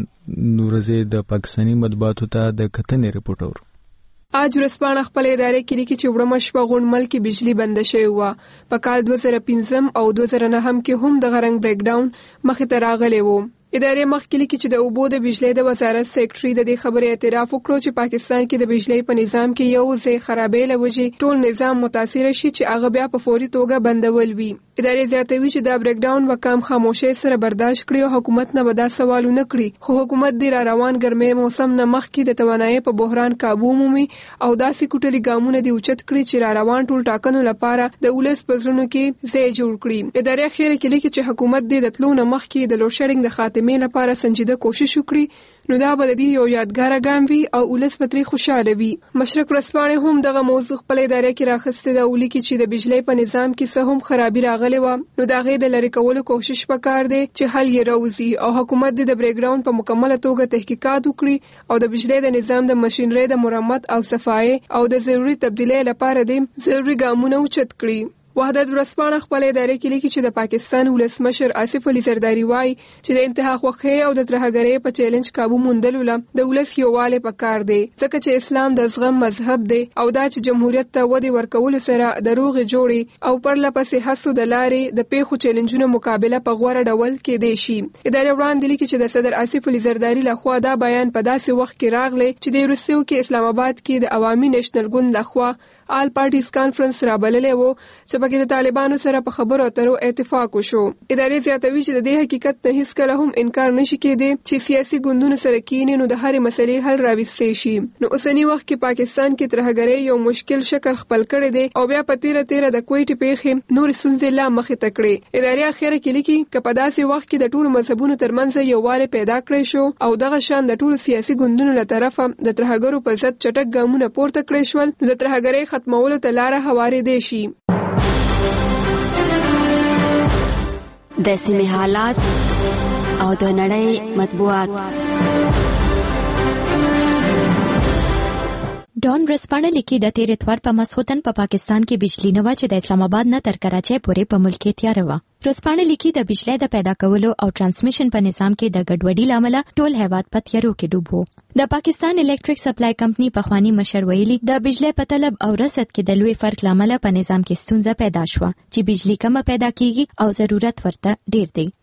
ورځې د پاکستاني مطبوعاتو ته د کتنې رپورټ اور. آج ورځپاڼه خپل ادارې کې لیکي چې وړمه شپه غونډمل کې بجلی بند شوې و. په کال 2015 او 2009 کې هم د غرنګ بریک ډاون مخې ته راغلی و. ادارې مخکې لیکي چې د اوبو د بجلی د وزارت سیکرټري د دې خبرې اعتراف وکړو چې پاکستان کې د بجلی په نظام کې یو ځای خرابې لوجې ټول نظام متاثر شي چې هغه بیا په فوري توګه بندول وي. ادارې زیاتوي چې دا بریک ډاون وکم خاموشي سره برداشت کړي او حکومت نه ودا سوالونه کړي. خو حکومت د را روان ګرمۍ موسم نه مخکې د توانایي په بحران قابو مومي او داسې کوټلي ګامونه دی اوچت کړي چې را روان ټول ټاکنو لپاره د ولس پزړونو کې ځای جوړ کړي. ادارې اخیره کې لیکي چې حکومت د تلو نه مخکې د لوډ شیډینګ د خاتمې لپاره سنجیده کوشش وکړي نو دا به د دې یو یادګار ګام وي او ولس به ترې خوشاله وي. مشرق ورځپاڼې هم دغه موضوع خپل ادارې کې راخسته ده او لیکي چې د بجلی په نظام کې څه هم خرابي راغلې و نو دا غي د لری کولو کوشش وکړ دي چې حل یې راوځي او حکومت د بریک ډاون په مکمله توګه تحقیقات وکړي او د بجلی د نظام د ماشينري د مرمت او صفای او د ضروري تبدیلي لپاره د ضروري ګامونه اوچت کړي. وحدت ورځپاڼه خپل ادارې کې لیکي چې د پاکستان ولسمشر آصف علي زرداری وایي چې د انتها خوخه او د ترهګرۍ په چیلنج قابو موندلو لپاره د ولس یووالی پکار دی ځکه چې اسلام د زغم مذهب دی او دا چې جمهوریت ته ودی ورکول سره د روغ جوړي او پر لپسې حسو د لارې د پیښو چیلنجونو مقابله په غوړه ډول کې دی شي. ادارې وړاندې لیکي چې د صدر آصف علي زرداری لخوا دا بیان په داسې وخت کې راغلی چې د روسیو کې اسلام آباد کې د عوامي نېشنل ګوند لخوا آل پارټیز کانفرنس را بللې وو چې پکې د طالبانو سره په خبرو اترو اتفاق وشو. ادارې زیاتوي چې د دې حقیقت نه هیڅ کله هم انکار نشي کېدی چې سیاسي ګوندونو سره کېني نو د هرې مسلې حل راوستي شي. نو اوسنی وخت کې پاکستان کې ترهګرۍ یو مشکل شکل خپل کړی دی او بیا په تیره د کویټې پیښې نور ستونزې لا مخې ته کړې. ادارې اخیره کې لیکي چې په داسې وخت کې د ټولو مذهبونو ترمنځ یووالی پیدا کړی شو او دغه شان د ټولو سیاسي ګوندونو له طرفه د ترهګرو په ضد چټک ګامونه پورته کړی شول نو د ترهګرۍ ختمولو ته لاره هوارې دی شي. د سیمې حالات او د نړۍ مطبوعات. ډان ورځپاڼه لیکي د تیر اتوار په مسخوتن په پاکستان کې بجلی نه و چې د اسلام آباد نه تر کراچۍ پورې په ملک کې تیار و. ورځپاڼه لیکي د بجلی د پیدا کولو او ترانسمیشن په نظام کې د ګډوډۍ لامل ټول هیواد په تیارو کې ډوب و. د پاکستان الکتریک سپلای کمپنی په خوانی مشر ویلي د بجلی په طلب او رسد کې د لوی فرق لامل په نظام کې ستونزه پیدا شوه چې بجلی کمه پیدا کیږي او ضرورت ورته ډیر دی.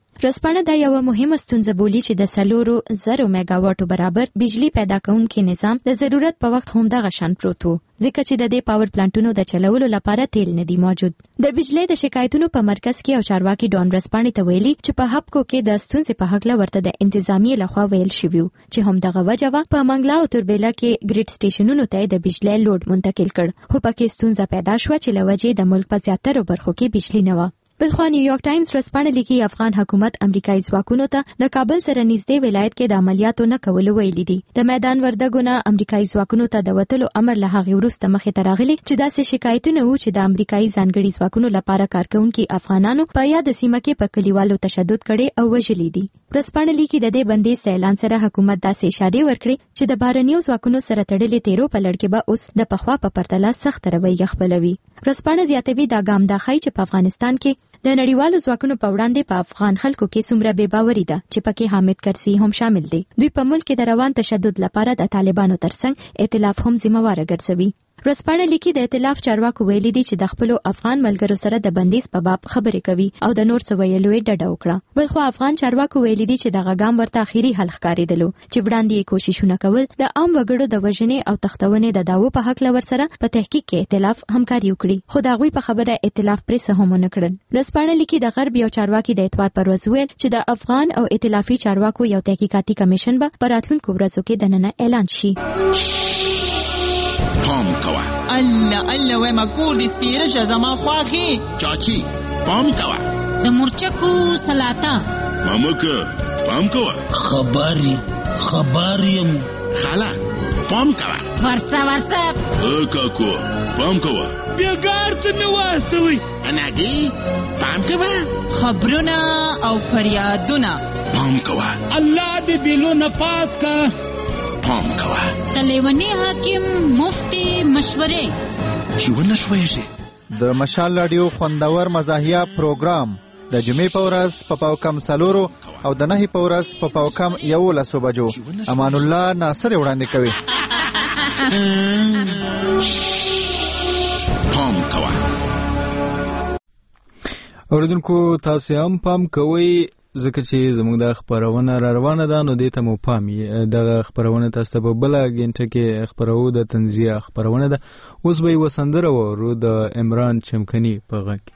رسپانه دا یو مهمه ستونزه بولی چې د 4,000 میگاواټو برابر بجلی پیدا کوونکی نظام د ضرورت په وخت هم دغه شان پروت و، ځکه چې د دې پاور پلانټونو د چلولو لپاره تیل نه دی موجود. د بجلی د شکایتونو په مرکز کې او چارواکي ډون رسپانه ته ویلي چې په هبکو کې د ستونزې په حق ورته د انتظامیه لخوا ویل شوی چې هم دغه وجه په منګلا او توربېلا کې ګریډ سټیشنونو ته د بجلی لوډ منتقل کړ، خو پکې ستونزه پیدا شو چې لوجې د ملک په زیاتره برخو کې بجلی نه و. بلخوا نیویارک ټایمز رسپانه لیکي افغان حکومت امریکایي ځواکونو ته د کابل سره نږدې ولایت کې د عملیاتو نه کولو ویلي دي. د میدان وردګونه امریکایي ځواکونو ته د وتلو امر له هغې وروسته مخې ته راغلی چې داسې شکایتونه وو چې د امریکایي ځانګړي ځواکونو لپاره کارکونکي افغانانو په یاد سیمه کې په کلیوالو تشدد کړي او وژلي دي. رسپانه لیکي د دې بندیز اعلان سره حکومت داسې اشاره ورکړي چې د بهرنیو ځواکونو سره تړلې تیرو په لړ کې به اوس د پخوا په پرتله سخت رویه خپلوي. رسپانه زیاتوي دا ګام دا ښيي چې په افغانستان کې د نړیوالو ځواکونو په وړاندې په افغان خلکو کې څومره بې باوري ده چې پکې حامد کرزي هم شامل دي. دوی په ملک کې د روان تشدد لپاره د طالبانو ترڅنګ ائتلاف هم ذمہواره ګرځوي. رسپانه لیکي د ائتلاف چارواکو ویلي دي چې د خپل افغان ملګرو سره د بندیز په باب خبرې کوي او د نور څه ویلو یې ډډه وکړه. بلخو افغان چارواکو ویلي دي چې دغه ګام ورته اخیری حل ښکارېدلو چې وړاندې کوششونه کول د عام وګړو د وژنې او تختونې د داوو په حق لور سره په تحقیق کې ائتلاف همکاري وکړي، خو دا غوي په خبره ائتلاف پرې هم نه کړل. رسپانه لیکي د غرب یو چارواکي د اتوار پر ورځ ویل چې د افغان او ائتلافي چارواکو یو تحقیقاتي کمیشن به په راتلونکو ورځو کې د نن اعلان شي. پام کوه الله وای ما کور دې سپیره شه زما خواخي چاچی پام کوه د مرچکو سلاطه مامکه پام کوه خبر یم خاله پام کوه ورسه کاکو پام کوه بیګار ته نه واستوي اناګي پام کوه خبرونه او فریادونه پام کوه الله دې دلو نه پاس کا پام کوه تلیونی حاکم مفتی مشورې چې ونشوي شي. د مشال رادیو خوندور مزاحیه پروګرام د جمعې په ورځ په پاوکم 4 او د نهي په ورځ په پاوکم 11 بجو امان الله ناصر وړاندې کوي. پام کوه اوریدونکو تاسو هم پام کوئ ځکه چې زموږ د خبرونه را روانه ده نو دې ته مو پامي دغه خبرونه تاسو په بل غنټه کې خبرو د تنزیه خبرونه ده. اوس به وسندره ورو د عمران چمکني په غږ.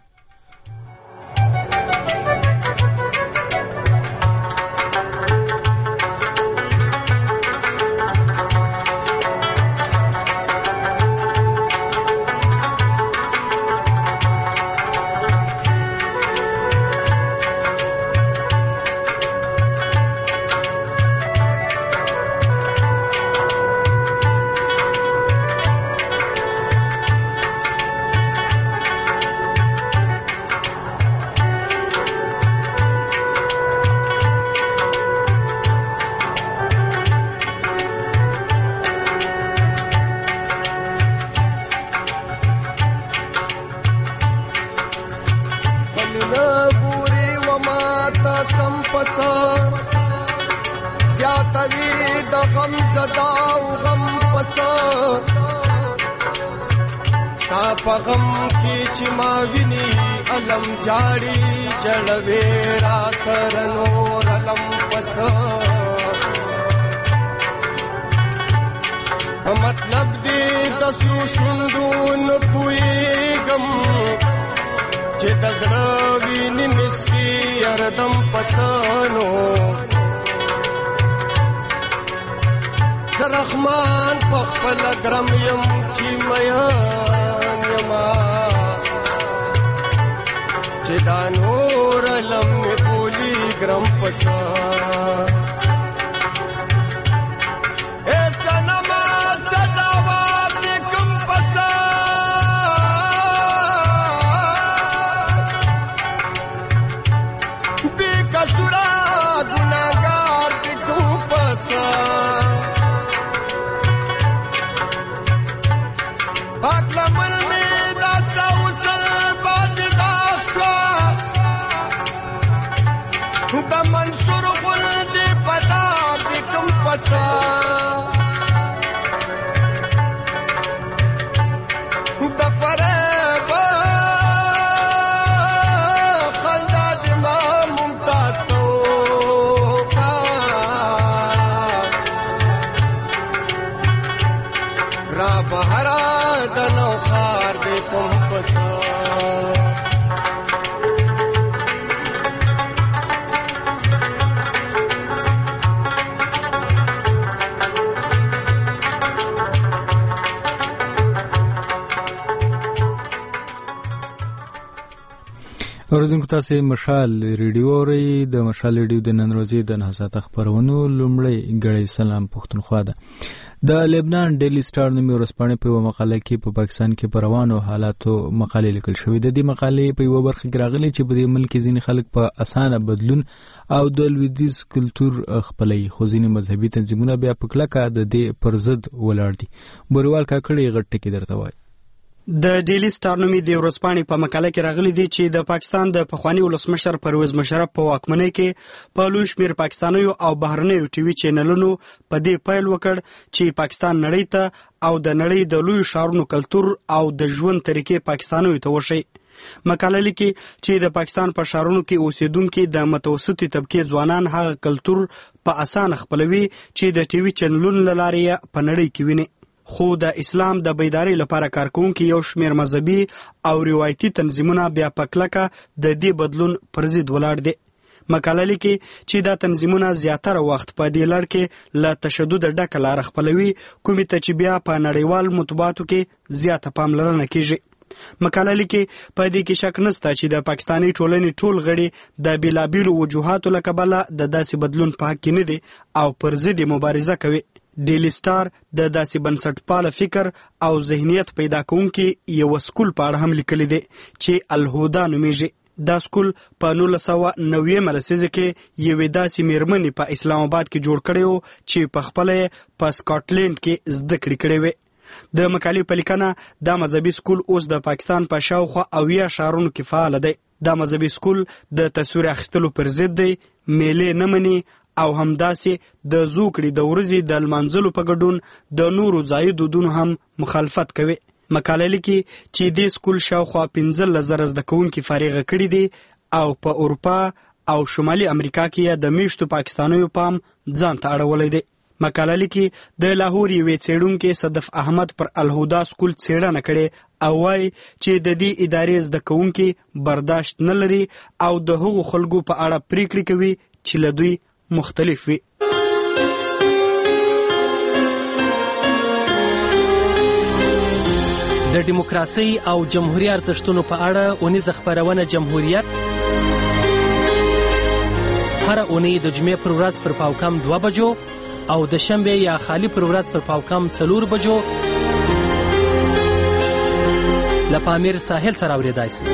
مطلب دې د سرو شوندون پويګم چې د زړه وینې مسکی اردم پسانو زرخمان په خپل ګرم يم چې میان یما چې دا نور لم پولی ګرم پسا خندا د ما ممتاز بهرا د نو خار دې په پسا اوریدونکو تاسو مشال ریډیو اورئ د مشال ریډیو د نن ورځې د نهضت خبرونو لومړی غړي سلام پښتونخوا ده د لبنان ډیلی سټار نومي ورځپاڼې په یوه مقاله کې په پاکستان کې په روانو حالاتو مقالې لیکل شوې ده. د دې مقالې په یوه برخه کې راغلي چې په دې ملک کې ځینې خلک په اسانه بدلون او د لویدیز کلتور خپلوي، خو ځینې مذهبي تنظیمونه بیا په کلکه د دې پر ضد ولاړ دي. بوریوال کاکړي غټ ټکی درته وایي. د ډیلی سټار نومي د ورځپاڼې په مقاله کې راغلي دي چې د پاکستان د پخوانی ولسمشر پرویز مشرف په واکمنۍ کې په لوی شمېر پاکستانیو او بهرنیو ټي وي چینلونو په دې پیل وکړ چې پاکستان نړۍ ته او د نړۍ د لوی ښارونو کلتور او د ژوند طریقې پاکستانیو ته وښيي. مقاله لیکي چې د پاکستان په ښارونو کې اوسیدونکو د متوسطي طبقې ځوانان هغه کلتور په اسانه خپلوي چې د ټي وي چینلونو له لارې په نړۍ کې ویني. خو د اسلام د بیداری لپاره کارکونکي یو شمېر مذهبي او روایتي تنظیمونه بیا په کلکه د دې بدلون پر ضد ولاړ دي. مقاله لیکي چې دا تنظیمونه زیاتره وخت په دې لړ کې له تشدد ډکه لار خپلوي، کومې ته چې بیا په نړیوال مطبوعاتو کې زیاته پاملرنه کیږي. مقاله لیکي په دې کې شک نشته چې د پاکستاني ټولنې ټول غړي د بیلابیلو وجوهاتو له کبله د داسې بدلون په حق کې نه دي او پر ضد مبارزه کوي. ډیلی سټار د داسې بنسټپاله فکر او ذهنیت پیدا کوونکي یو سکول په اړه هم لیکلی دی چې الهدا نومیږي. دا سکول په 1990 لسیزه کې یوې داسې میرمنې په اسلام آباد کې جوړ کړی و چې په خپله په سکاټلینډ کې زده کړې کړې وې. د مقالې په لیکنه دا مذهبي سکول اوس د پاکستان په شاوخوا 80 ښارونو کې فعال دی. دا مذهبي سکول د تصویر اخیستلو پر ضد دی، میلې نه مني او همداسې د زوکړې د ورځې د لمانځلو په ګډون د نورو ځایي دودونو هم مخالفت کوي. مقاله لیکي چې دې سکول شاوخوا 15,000 زده کوونکي فارغه کړي دي او په اروپا او شمالي امریکا کې د میشتو پاکستانیو پام ځان ته اړولی دی. مقاله لیکي د لاهور یوې څېړونکي صدف احمد پر الهدا سکول څېړنه کړې او وایي چې د دې ادارې زده کوونکي برداشت نه لري او د هغو خلکو په اړه پریکړې کوي چې له دوی مختلف وي. د دیموکراسي او جمهوریت ارزښتونو په اړه اونیزه خبرونه جمهوریت هر اونۍ د جمعې پر ورځ پر پاوکم 2 بجو او د شنبه یا خالی پر ورځ پر پاوکم 4 بجو لپامیر ساحل سره اوریدای شي.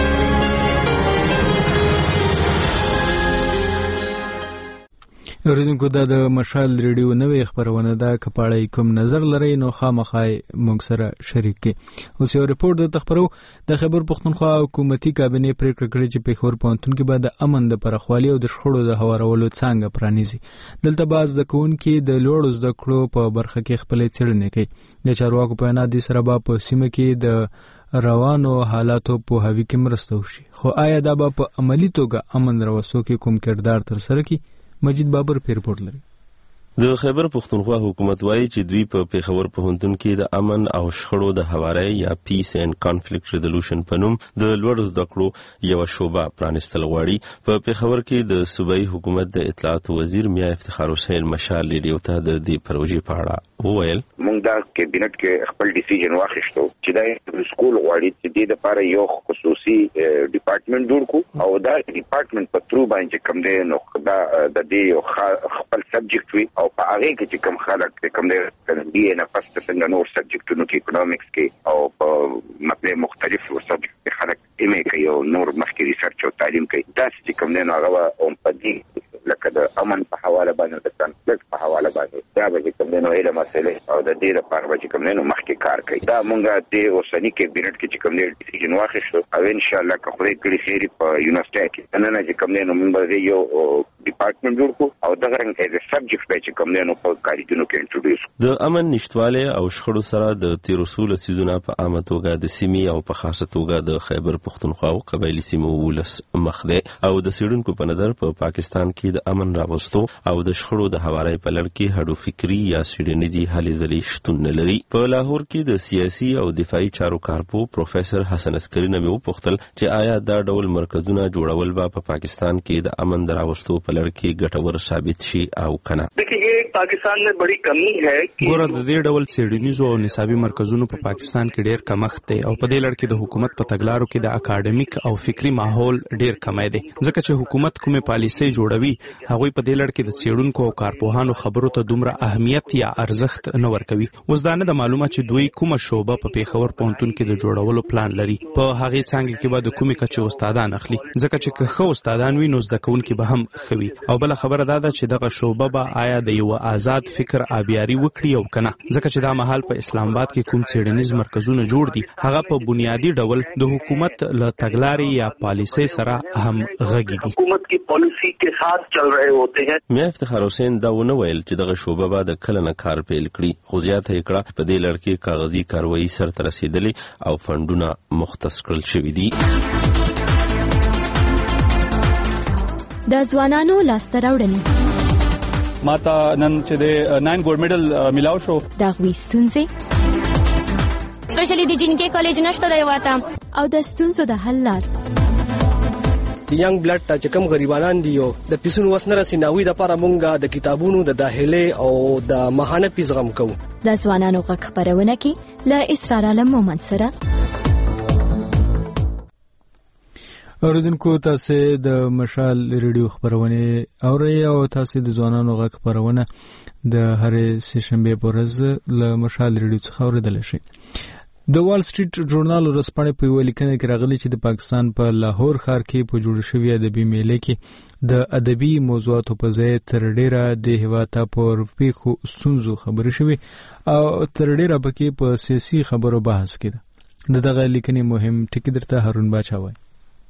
اوریدونکو دا د مشال ریډیو نوې خبرونه ده. که پاړی کوم نظر لرئ نو خامخا موږ سره شریک کړئ. اوس یو رپورټ درته خبرو. د خیبر پښتونخوا حکومتي کابینې پریکړه کړې چې پېښور پوهنتون کې به د امن د پراخوالي او د شخړو د هوارولو څانګه پرانیزي. دلته بعض زده کوونکي د لوړو زده کړو په برخه کې خپلې څېړنې کوي. د چارواکو په وینا دې سره به په سیمه کې د روانو حالاتو په هوی کې مرسته وشي. خو آیا دا به په عملی توګه امن راوستو کې کوم کردار ترسره کړي؟ مجید بابر په رپورټ لري. د خیبر پښتونخوا حکومت وایي چې دوی په پېښور پوهنتون کې د امن او شخړو د هوارۍ یا پیس اینڈ کانفلیکټ ریزولوشن په نوم د لوړو زده کړو یوه شعبه پرانیستل غواړي. په پېښور کې د صوبایي حکومت د اطلاعات وزیر میا افتخار حسین مشال ریډیو ته د دې پروژې په اړه وویل. موږ دا کابینټ کې خپل ډیسیژن واخیستو چې دا سکول غواړي چې د لپاره یو خصوصي ډپارټمنټ جوړ کړو او دا ډپارټمنټ په ترو باندې کوم دی نو دا د دې خپل سبجیکټ وي او په هغه کې چې کوم خلک کوم دی بي ان فرست څنګه نور سبجیکټونو کې اکونومکس کې او په مطلب مختلفو سبجیکټ خلک ایمه کوي او نور مخکې ریسرچ او تعلیم کوي. دا چې کوم دی نو هغه هم په دې لکه د امن په حواله باندې د کانفلیکټ په حواله باندې دا به کوم دی نو علم مسله او د دې لپاره به کوم دی نو مخکې کار کوي. دا مونږه د اوسنی کابینټ کې چې کوم دی ډیسیژن واخیستو او ان شاء الله که خدای کړي خیر په یونیورسيټي کې نن چې کوم دی نو موږ به یو ډپارټمنټ جوړ کړو او دا رنګ ایز ا سبجیکټ به چې کوم دی نو په کاریډونو کې انټروډیوس. د امن نشټواله او شخړو سره د تیر اصول سیدونه په عامه توګه د سیمې او په خاصه توګه د خیبر پښتونخوا او قبایلی سیمو ولس مخ ده او د سیډونکو په نظر په پاکستان کې کې د امن راوستو او د شخړو د هواري په لړ کې هډو فکری یا سیډنیدي هلې ځلې شتون نه لري. په لاهور کې د سیاسي او دفاعي چارو کارپو پروفیسور حسن عسکری نه وپوښتل چې آیا دا ډول مرکزونه جوړول به په پاکستان کې د امن راوستو په لړ کې ګټور ثابت شي او کنه. पाकिस्तान में बड़ी कमी है ګوره د دې ډول څېړنیزو او نصابي مرکزونو په پاکستان کې ډېر کمښت دی او په دې لړ کې د حکومت په تګلارو کې د اکاډمیک او فکری ماحول ډېر کمی دی ځکه چې حکومت کومه پالیسي جوړوي هغوی په دې لړ کې د څېړونکو او کارپوهانو خبرو ته دومره اهمیت یا ارزښت نه ورکوي. اوس دا نه د معلومه چې دوی کومه شوبه په پیښور پوهنتون کې د جوړولو پلان لري. په هغې څانګه کې به د کومې کچې استادان اخلي ځکه چې که ښه استادان وي نو زده کوونکي به هم ښه وي. او بله خبره دا ده چې دغه شوبه به آیا د یو آزاد فکر آبیاري وکړي او کنه ځکه چې دا مهال په اسلام آباد کې کوم څېړنیز مرکزونه جوړ دي هغه په بنیادی ډول د حکومت له تګلارې یا پالیسۍ سره هم غږی دي. حکومت کی پالیسی کے ساتھ چل رہے ہوتے ہیں. میا افتخار حسین دا ونه ویل چې دغه شوبه به د کله نه کار پیل کړي خو زیاته یې کړه په دې لړ کې کاغذي کاروایی سرته رسېدلې او فنډونه مختص کړل شوي دي. د ځوانانو لاسته راوړنې ماته نن چې د 9 ګولډ میډل ملاو شو دا غوي ستونزې سپیشلی د جنکې کالج نشته دی واته او د ستونزو د حل لار ینګ بلډ ته چې کوم غریبانان دي او د پیسونو وسنه رسیناوي د لپاره مونږه د کتابونو د داخله او د ماهانه پیس غم کوو. د ځوانانو غږ خبرونه کې له اسرار عالم مومند سره اوریدونکو تاسو د مشال ریډیو خبرونه اورئ او تاسو د ځوانانو غږ خبرونه د هرې سشنبه په ورځ له مشال ریډیو څخه اوریدل شي. د وال سټریټ ژورنال ورځپاڼې په یوه لیکنه کې راغلي چې د پاکستان په لاهور ښار کې په جوړ شوی ادبي میلې کې د ادبي موضوعاتو په ځای تر ډیره د هیواد په پیښو ستونزو خبرې شوي او تر ډیره پکې په سیاسي خبرو بحث کېده. دغه لیکنې مهم ټکی درته هارون باچا وایي.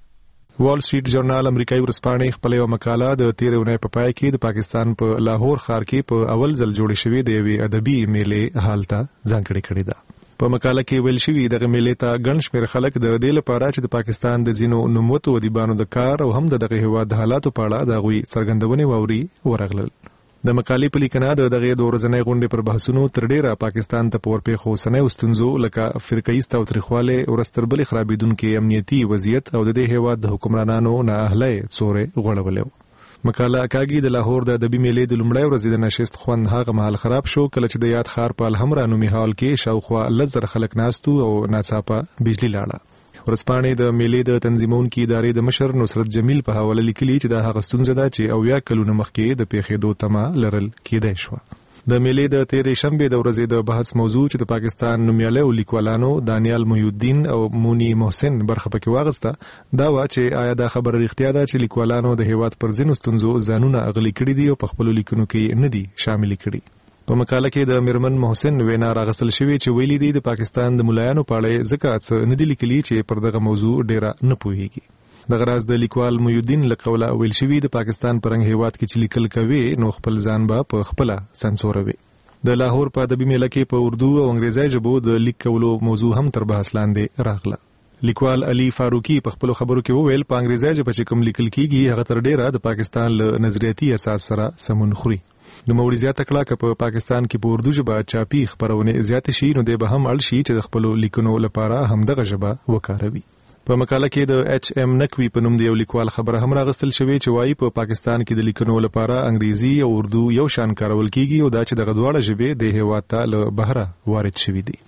وال سټریټ ژورنال امریکایي ورځپاڼې خپل یو مقاله د تیر اونۍ په پای کې د پاکستان په لاهور ښار کې په اول ځل جوړ شوی د یوې ادبي میلې حالت ځانګړې کړې ده. په مقاله کې ویل شوی دغه میلې ته ګڼ شمېر خلک د دې لپاره چې د پاکستان د ځینو نوموتو ادیبانو د کار او هم دغه هیواد د حالاتو په اړه د هغوی څرګندونې واوري ورغلل. د مقالې په لیکنه د دغه د ورځنۍ غونډې پر بحثونو تر ډیره پاکستان ته په ورپېښو اوسنیو ستونزو لکه فرقه ایست او تاریخواله ورستربلې خرابېدونکې امنیتي وضعیت او د دې هیواد د حکمرانانو نااهلۍ څورې غوړولې. مقاله کاږي د لاهور د ادبي میلې د لومړۍ ورځې د نشست خوند هغه مهال خراب شو کله چې د یاد ښار په الحمرا نومي هال کې شاوخوا 10,000 خلک ناستو او ناڅاپه بجلی لاړه. ورځپاڼې د میلې د تنظیمونکو ادارې د مشر نصرت جمیل په حواله لیکلي چې دا هغه ستونزه ده چې 90 کلونه مخکې د پیښېدو تمه لرل کېدای شو. د میلې د تیرې شنبې د ورځې د بحث موضوع چې د پاکستان نومیالي لیکوالانو دانیال محی الدین او مونی محسن برخه پکې واغسته دا و چې آیا دا خبره رښتیا ده چې لیکوالانو د هیواد پر ځینو ستونزو ځانونه اغلي کړي دي او په خپل لیکنو کې نه دي شامل کړي. په مقاله کې د میرمن محسن وینا راغسل شوی چې ویلي دي د پاکستان د ملایانو په اړه ځکه څه نه دي لیکلي چې پر دغه موضوع ډیره نه پوهیږي. دغه راز د لیکوال محی الدین له قوله ویل شوی د پاکستان پر رنګ هیواد کې چې لیکل کوي نو خپل ځان به په خپل سنسوروي. د لاهور په ادبي میله کې په اردو او انګریزي ژبو د لیک کولو موضوع هم تر بحث لاندې راغله. لیکوال علي فاروقي په خپل خبرو کې وویل په انګریزي ژبه چې کوم لیکل کیږي هغه تر ډیره د پاکستان له نظریاتي اساس سره سمون خوري. نو موري زیاته کړه چې په پاکستان کې په اردو ژبه چاپی خبرونه زیات شي نو د به هم اړ شي چې د خپل لیکنو لپاره هم دغه ژبه وکاروي. په مقاله کې د ایچ ام نقوی په نوم د یو لیکوال خبره هم راغستل شوې چې وايي په پاکستان کې د لیکنو لپاره انګریزي او اردو یو شان کارول کیږي او دا چې دغه دواړه ژبې د هیواد ته له بهره وارد شوې دي.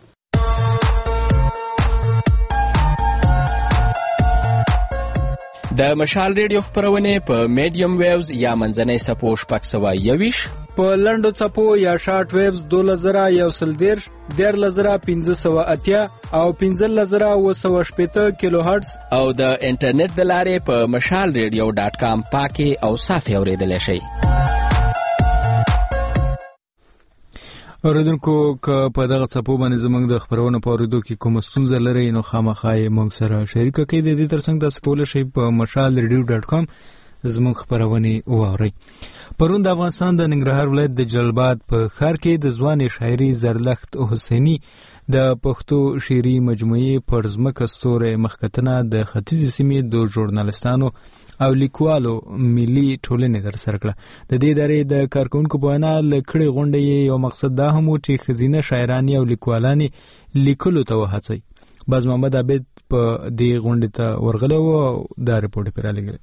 د مشال ریډیو خبرونه په میډیم ویوز یا منځنۍ سپو شپږ سوه یویش په لنډو څپو یا شارټ ویوز 2110 10580 او 15780 کیلو هرتز او د انټرنیټ د لارې په mashalradio.com پاکي او صافي اوریدل شي. اوریدونکو که په دغه څپو باندې زموږ د خبرونو په اوریدو کې کوم ستونزه لري نو خامخا یې موږ سره شریک کړئ. د دې ترڅنګ تاسو کولی شئ په mashalradio.com زموږ خبرونه واورئ. پرون د افغانستان د ننګرهار ولایت د جلال آباد په ښار کې د ځوان شاعري زرلخت حسیني د پښتو شعري مجموعې پر ځمکه ستوری مخکتنه د ختیځې سیمې د ژورنالستانو او لیکوالو ملي ټولنې در سره کړه. د دې ادارې د کارکونکو په وینا لکړې غونډې یو مقصد دا هم و چې ښځینه شاعرانې او لیکوالانې لیکلو ته وهڅوي. باز محمد عابد په دې غونډې ته ورغلی و او دا رپورټ یې پرې رالیږلی.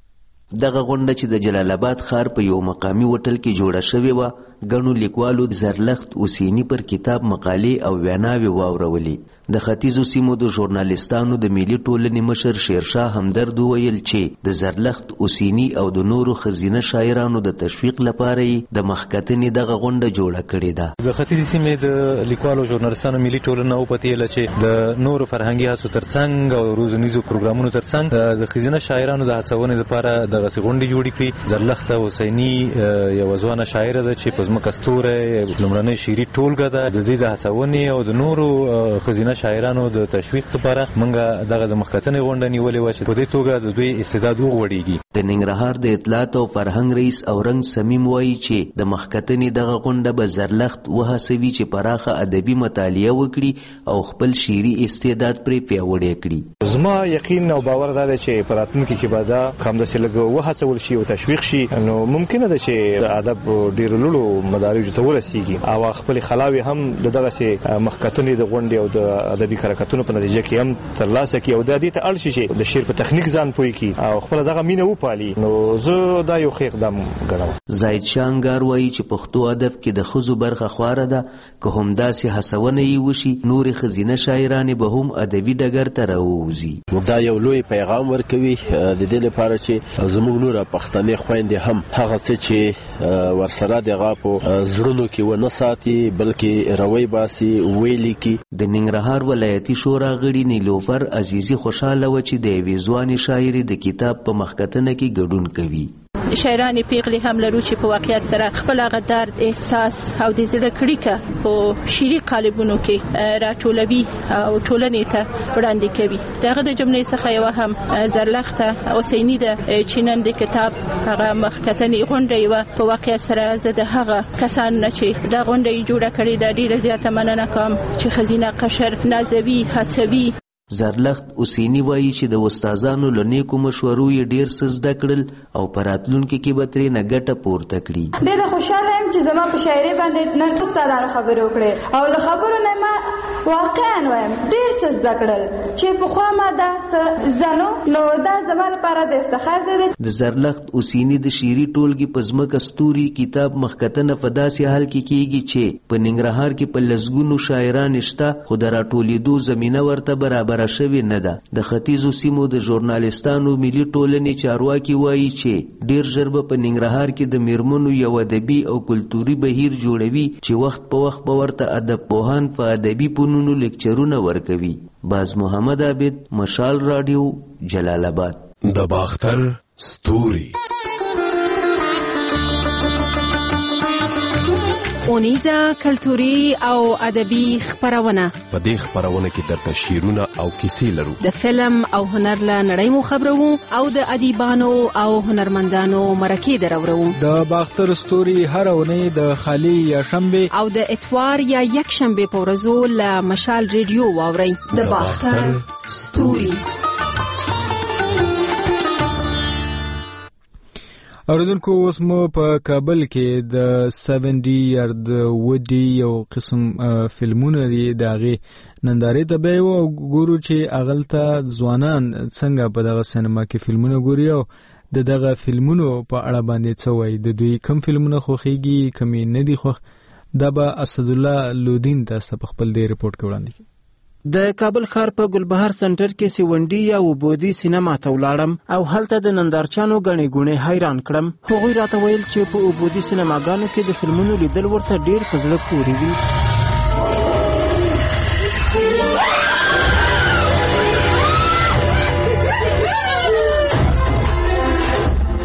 دغه غونډه چې د جلال آباد ښار په یو مقامي هوټل کې جوړه شوې وه، ګڼو لیکوالو زرلخت حسیني پر کتاب مقالې او ویناوې واورولې. د ختیځو سیمو د ژورنالیستانو د ملي ټولنې مشر شیرشاه همدرد وویل چې د زرلخت حسیني او د نورو ښځینه شاعرانو د تشویق لپاره یې د مخکتنې دغه غونډه جوړه کړې ده. د ختیځې سیمې د لیکوالو ژورنالیستانو ملي ټولنه وپتېله چې د نورو فرهنګي هڅو ترڅنګ او روزنیزو پروګرامونو ترڅنګ د ښځینه شاعرانو د هڅونې لپاره دغسې غونډې جوړې کړي. زرلخت حسیني یوه ځوانه شاعره ده چې په ځمکه ستوری لومړنۍ شعري ټولګه ده. د دې د هڅونې او د نورو ښځینه شاعرانو د تشویق لپاره موږ دغه د مخکتنې غونډه نیولې وه چې په دې توګه د دوی استعداد وغوړېږي. د ننګرهار د اطلاعات او فرهنګ رئیس اورنګ سمیم وایي چې د مخکتنې دغه غونډه به زرلخت وهڅوي چې پراخه ادبي مطالعه وکړي او خپل شعري استعداد پرې پیاوړی کړي. زما یقین او باور دا دی چې په راتلونکي کې به دا همداسې لږ وهڅول شي او تشویق شي، نو ممکنه ده چې د ادب ډېرو لوړو مدارجو ته ورسیږي او خپلې خلاوې هم د دغسې مخکتنې د غونډې او د ادبي حرکتونو په نتیجه کې هم ترلاسه کړي او دا دې ته اړ شي چې د شعر په تخنیک ځان پوه کړي او خپله دغه مینه وپالي. نو زه دا یو ښه اقدام ګڼم. زاید شانګار وایي چې پښتو ادب کې د ښځو برخه خواره ده. که همداسې هڅونه یې وشي، نورې ښځینه شاعرانې به هم ادبي ډګر ته راووځي. دا یو لوی پیغام ورکوي د دې لپاره چې زموږ نوره پښتنې خویندې هم هغه څه چې ورسره دغه په زړونو کې ونه ساتي بلکې روی باسي ویلي کی. د ننګرهار ولایتي شورا غړي نیلوفر عزیزي خوشاله و چې د یوې ځوانې شاعرې د کتاب په مخکتنه کې ګډون کوي. شاعرانې پیغلې هم لرو چې په واقعیت سره خپل هغه درد، احساس او د زړه کړیکه په شعري قالبونو کې راټولوي او ټولنې ته وړاندې کوي. دغه د جملې څخه یوه هم زرلخت حسیني ده چې نن د کتاب هغه مخکتنې غونډه یوه. په واقعیت سره زه د هغه کسانو نه چې دا غونډه یې جوړه کړې ده ډېره زیاته مننه کوم چې ښځینه قشر نازوي، هڅوي. زرلخت حسیني وایي چې د استادانو له نیکو مشورو یې ډېر څه زده کړل او په راتلونکي کې به ترېنه ګټه پورته کړي. ډېره خوشحاله یم چې زما په شاعرۍ باندې نن استادانو خبرې وکړې او له خبرو نه ما واقعا وایم ډېر څه زده کړل چې پخوا ما دا څه زده نو دا زما لپاره د افتخار دی. د زرلخت حسیني د شعري ټولګې په ځمکه ستوري کتاب مخکتنه په داسې حال کې کیږي چې په ننګرهار کې په لسګونو شاعران شته، خو د راټولېدو زمینه ورته برابر شوی نه ده. د ختیځو سیمو د ژورنالیستانو ملي ټولنې چارواکي وایي چې ډیر ژر به په ننګرهار کې د میرمنو یو ادبي او کلتوري بهیر جوړوي چې وخت په وخت به ورته ادب پوهان په ادبي فنونو لیکچرونه ورکوي. باز محمد عابد، مشال رادیو، جلال آباد. د باختر ستوري اونیزه کلتوري او ادبي خبرونه. په دې خبرونه کې درته شعرونه او کیسې لرو. د فلم او هنر له نړۍ مو خبرو او د ادیبانو او هنرمندانو مرکې درورو. د باختر ستوري هر اونۍ د خالی یا شنبه او د اتوار یا یک شنبه په ورځو له مشال ریډیو واورئ. د باختر ستوري. اوریدونکو اوس مو په کابل کې د 70 یا د وډي یو قسم فلمونه دي داغه نندارې ته به او ګورو چې اغلته ځوانان څنګه په دغه سینما کې فلمونه ګوري او دغه فلمونو په اړه باندې څه وایي، د دوی کم فلمونه خوښيږي کم نه دي خوښ. دا به اسد الله لودین تاسو په خپل دی رپورت کې وړاندې کړي. د کابل ښار په ګلبهار سنټر کې سیونډي یا وبودي سینما ته ولاړم او هلته د نندارچانو غني ګونې حیران کړم. هغوی راته ویل چې په وبودي سینماګانو کې د فلمونو لیدل ورته ډیر په زړه پورې وي.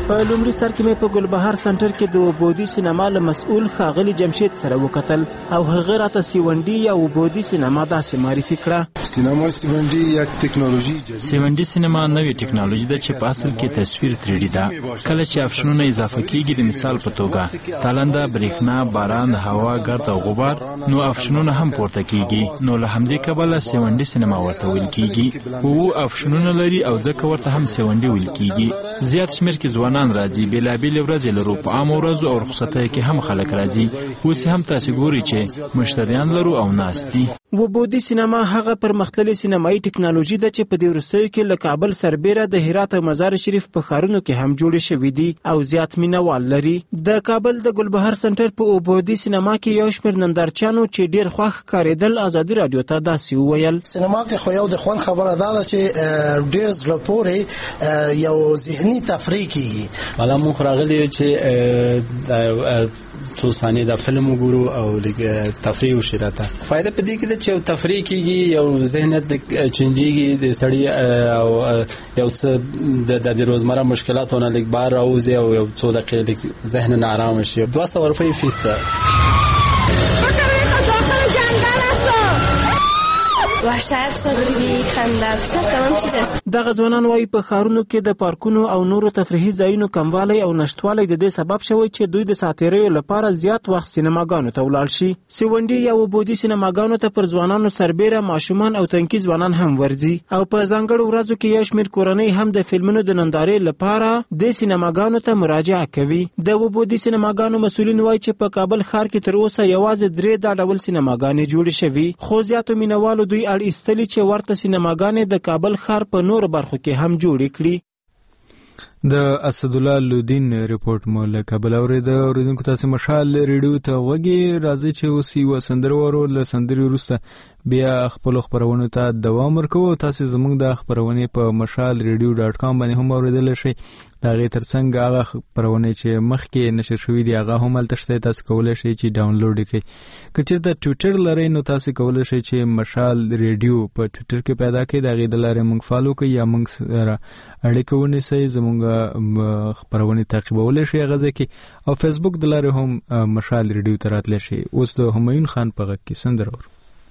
په لومړي سر کې مې په ګلبهار سنټر کې د اوبودي سینما له مسؤل ښاغلي جمشید سره وکتل او هغه راته سیونډي یا اوبودي سینما داسې معرفي کړه. سینما سیونډي یک تکنالوژي سیونډي سینما نوې ټکنالوژي ده چې په اصل کې تصویر 3D ده. کله چې افشنونه اضافه کیږي د مثال په توګه تالنده، برېښنا، باران، هوا، ګرد او غبار، نو افشنونه هم پورته کیږي. نو له همدې کبله سیونډي سینما ورته ویل کیږي. وو افشنونه لري او ځکه ورته هم سیونډي ویل کیږي. زیات شمېر کې ځوانان راځي، بېلابېلې ورځې لرو، په عامو ورځو او رخصتیو کې هم خلک راځي. اوس هم تاسې ګورئ چې مشتریان لرو او ناست دي. اوبودي سینما هغه پرمختللې سینمایي ټکنالوژي ده چې په دې وروستیو کې له کابل سربیره د هرات او مزار شریف په ښارونو کې هم جوړې شوي دي او زیات مینوال لري. د کابل د ګلبهار سنټر په اوبودي سینما کې یو شمېر نندارچیانو چې ډېر خوښ ښکارېدل ازادي راډیو ته داسې وویل: سینما کې خو یو د خوند خبره دا ده چې ډېر زړه پورې یو ذهني تفریح کیږي. والا موږ راغلي چې څو ثانیې د فلم وګورو او تفریح وشي. راته فایده په دې کې ده چې یو تفریح کیږي، یو ذهنیت چینجیږي د سړي او یو څه د روزمره مشکلاتونه لږ بار راوځي او یو څو دقیقې ذهن آرام شي. 200 روپۍ فیس ده. وحشت صدری خنده بسیار تمام چیز است. دغه ځوانان وايي په ښارونو کې د پارکونو او نورو تفریحي ځایونو کموالی او نشتوالی د دې سبب شوی چې دوی د ساتیریو لپاره زیات وخت سینماګانو ته ولاړ شي. سیونډي یا اوبودي سینماګانو ته پر ځوانانو سربیره ماشومان او تنکي ځوانان هم ورځي او په ځانګړو ورځو کې یو شمېر کورنۍ هم د فلمونو د نندارې لپاره د سینماګانو ته مراجعه کوي. د اوبودي سینماګانو مسؤلین وايي چې په کابل ښار کې تر اوسه یوازې 3 دا ډول سینماګانې جوړې شوي، خو زیاتو مینوالو دوی ایستلی چې ورته سینماګانې د کابل ښار په نورو برخو کې هم جوړې کړي. د اسدالله لودین ریپورت مو له کابل اورېده. اوریدونکو تاسې مشال ریډیو ته غوږی راځي چې اوس یوه سندره وورو. له سندرې وروسته بیا خپلو خپرونو ته دوام ورکوو. تاسې زموږ د خپرونې په مشال ریډیو .com باندې هم اورېدلی شئ. د هغې تر څنګ هغه خپرونې چې مخکې نشر شوي دي هغه هم هلته شته، تاسې کولی شئ چې ډاونلوډ یې کړئ. که چېرته ټویټر لرئ نو تاسې کولی شئ چې مشال ریډیو په ټویټر کې پیدا کړئ، د هغې د لارې موږ فالو کړئ یا موږ سره اړیکه ونیسئ، زموږ خپرونې تعقیبولی شئ هغه ځای کې، او فیسبوک د لارې هم مشال ریډیو ته راتلی شئ. اوس د همایون خان په غږ کې سندره ورو.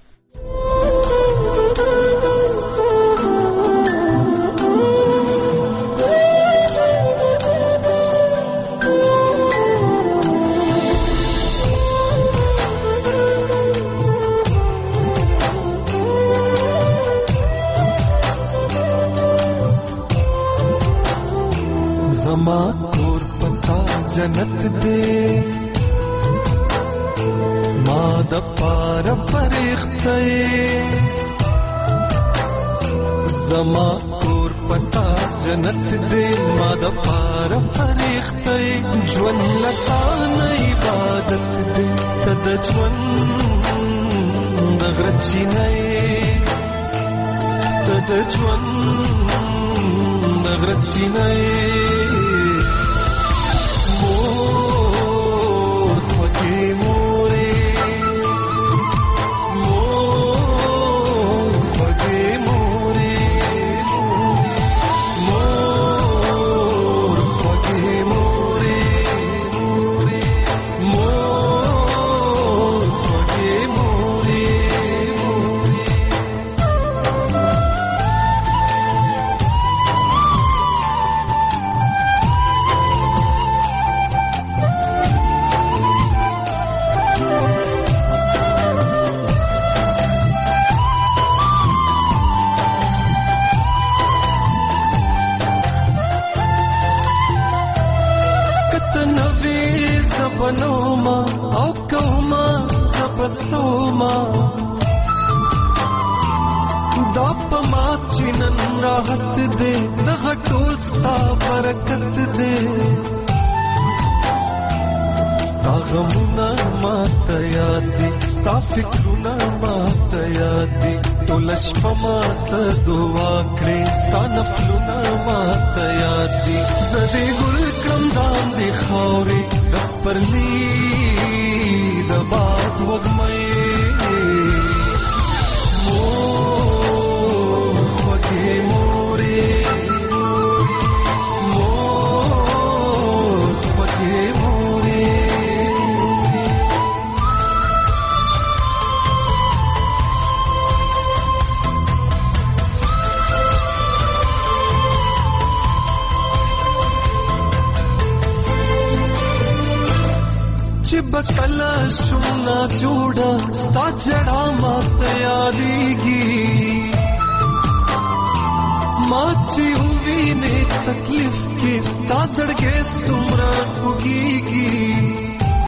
زما کور پتا جنت دے ما د پار فرښتې، زما کور پتا جنت دے ما د پار فرښتې، ژوند لتا نه عبادت دے تد ژوند غرچی نه تد ژوند غرچی نه بنوما او کوما زبسوما دا پما چنن راحت دے دغه ټول ستا برکت دے ستا غمونه ماته یاد دي ستا فکرونه ماته یاد دي ټول شپه ماته دعا کړې ستا نفلونه ماته یاد دي زدي ګل کړم ځان دي خاورې دس پرلی د باد وږمې مور خوږې مورې مور چې بکلا شونا جوړا ستا جړا ماته یادېږي ما چې وینې تکلیف کې ستا زړګې سمرا خوږيږي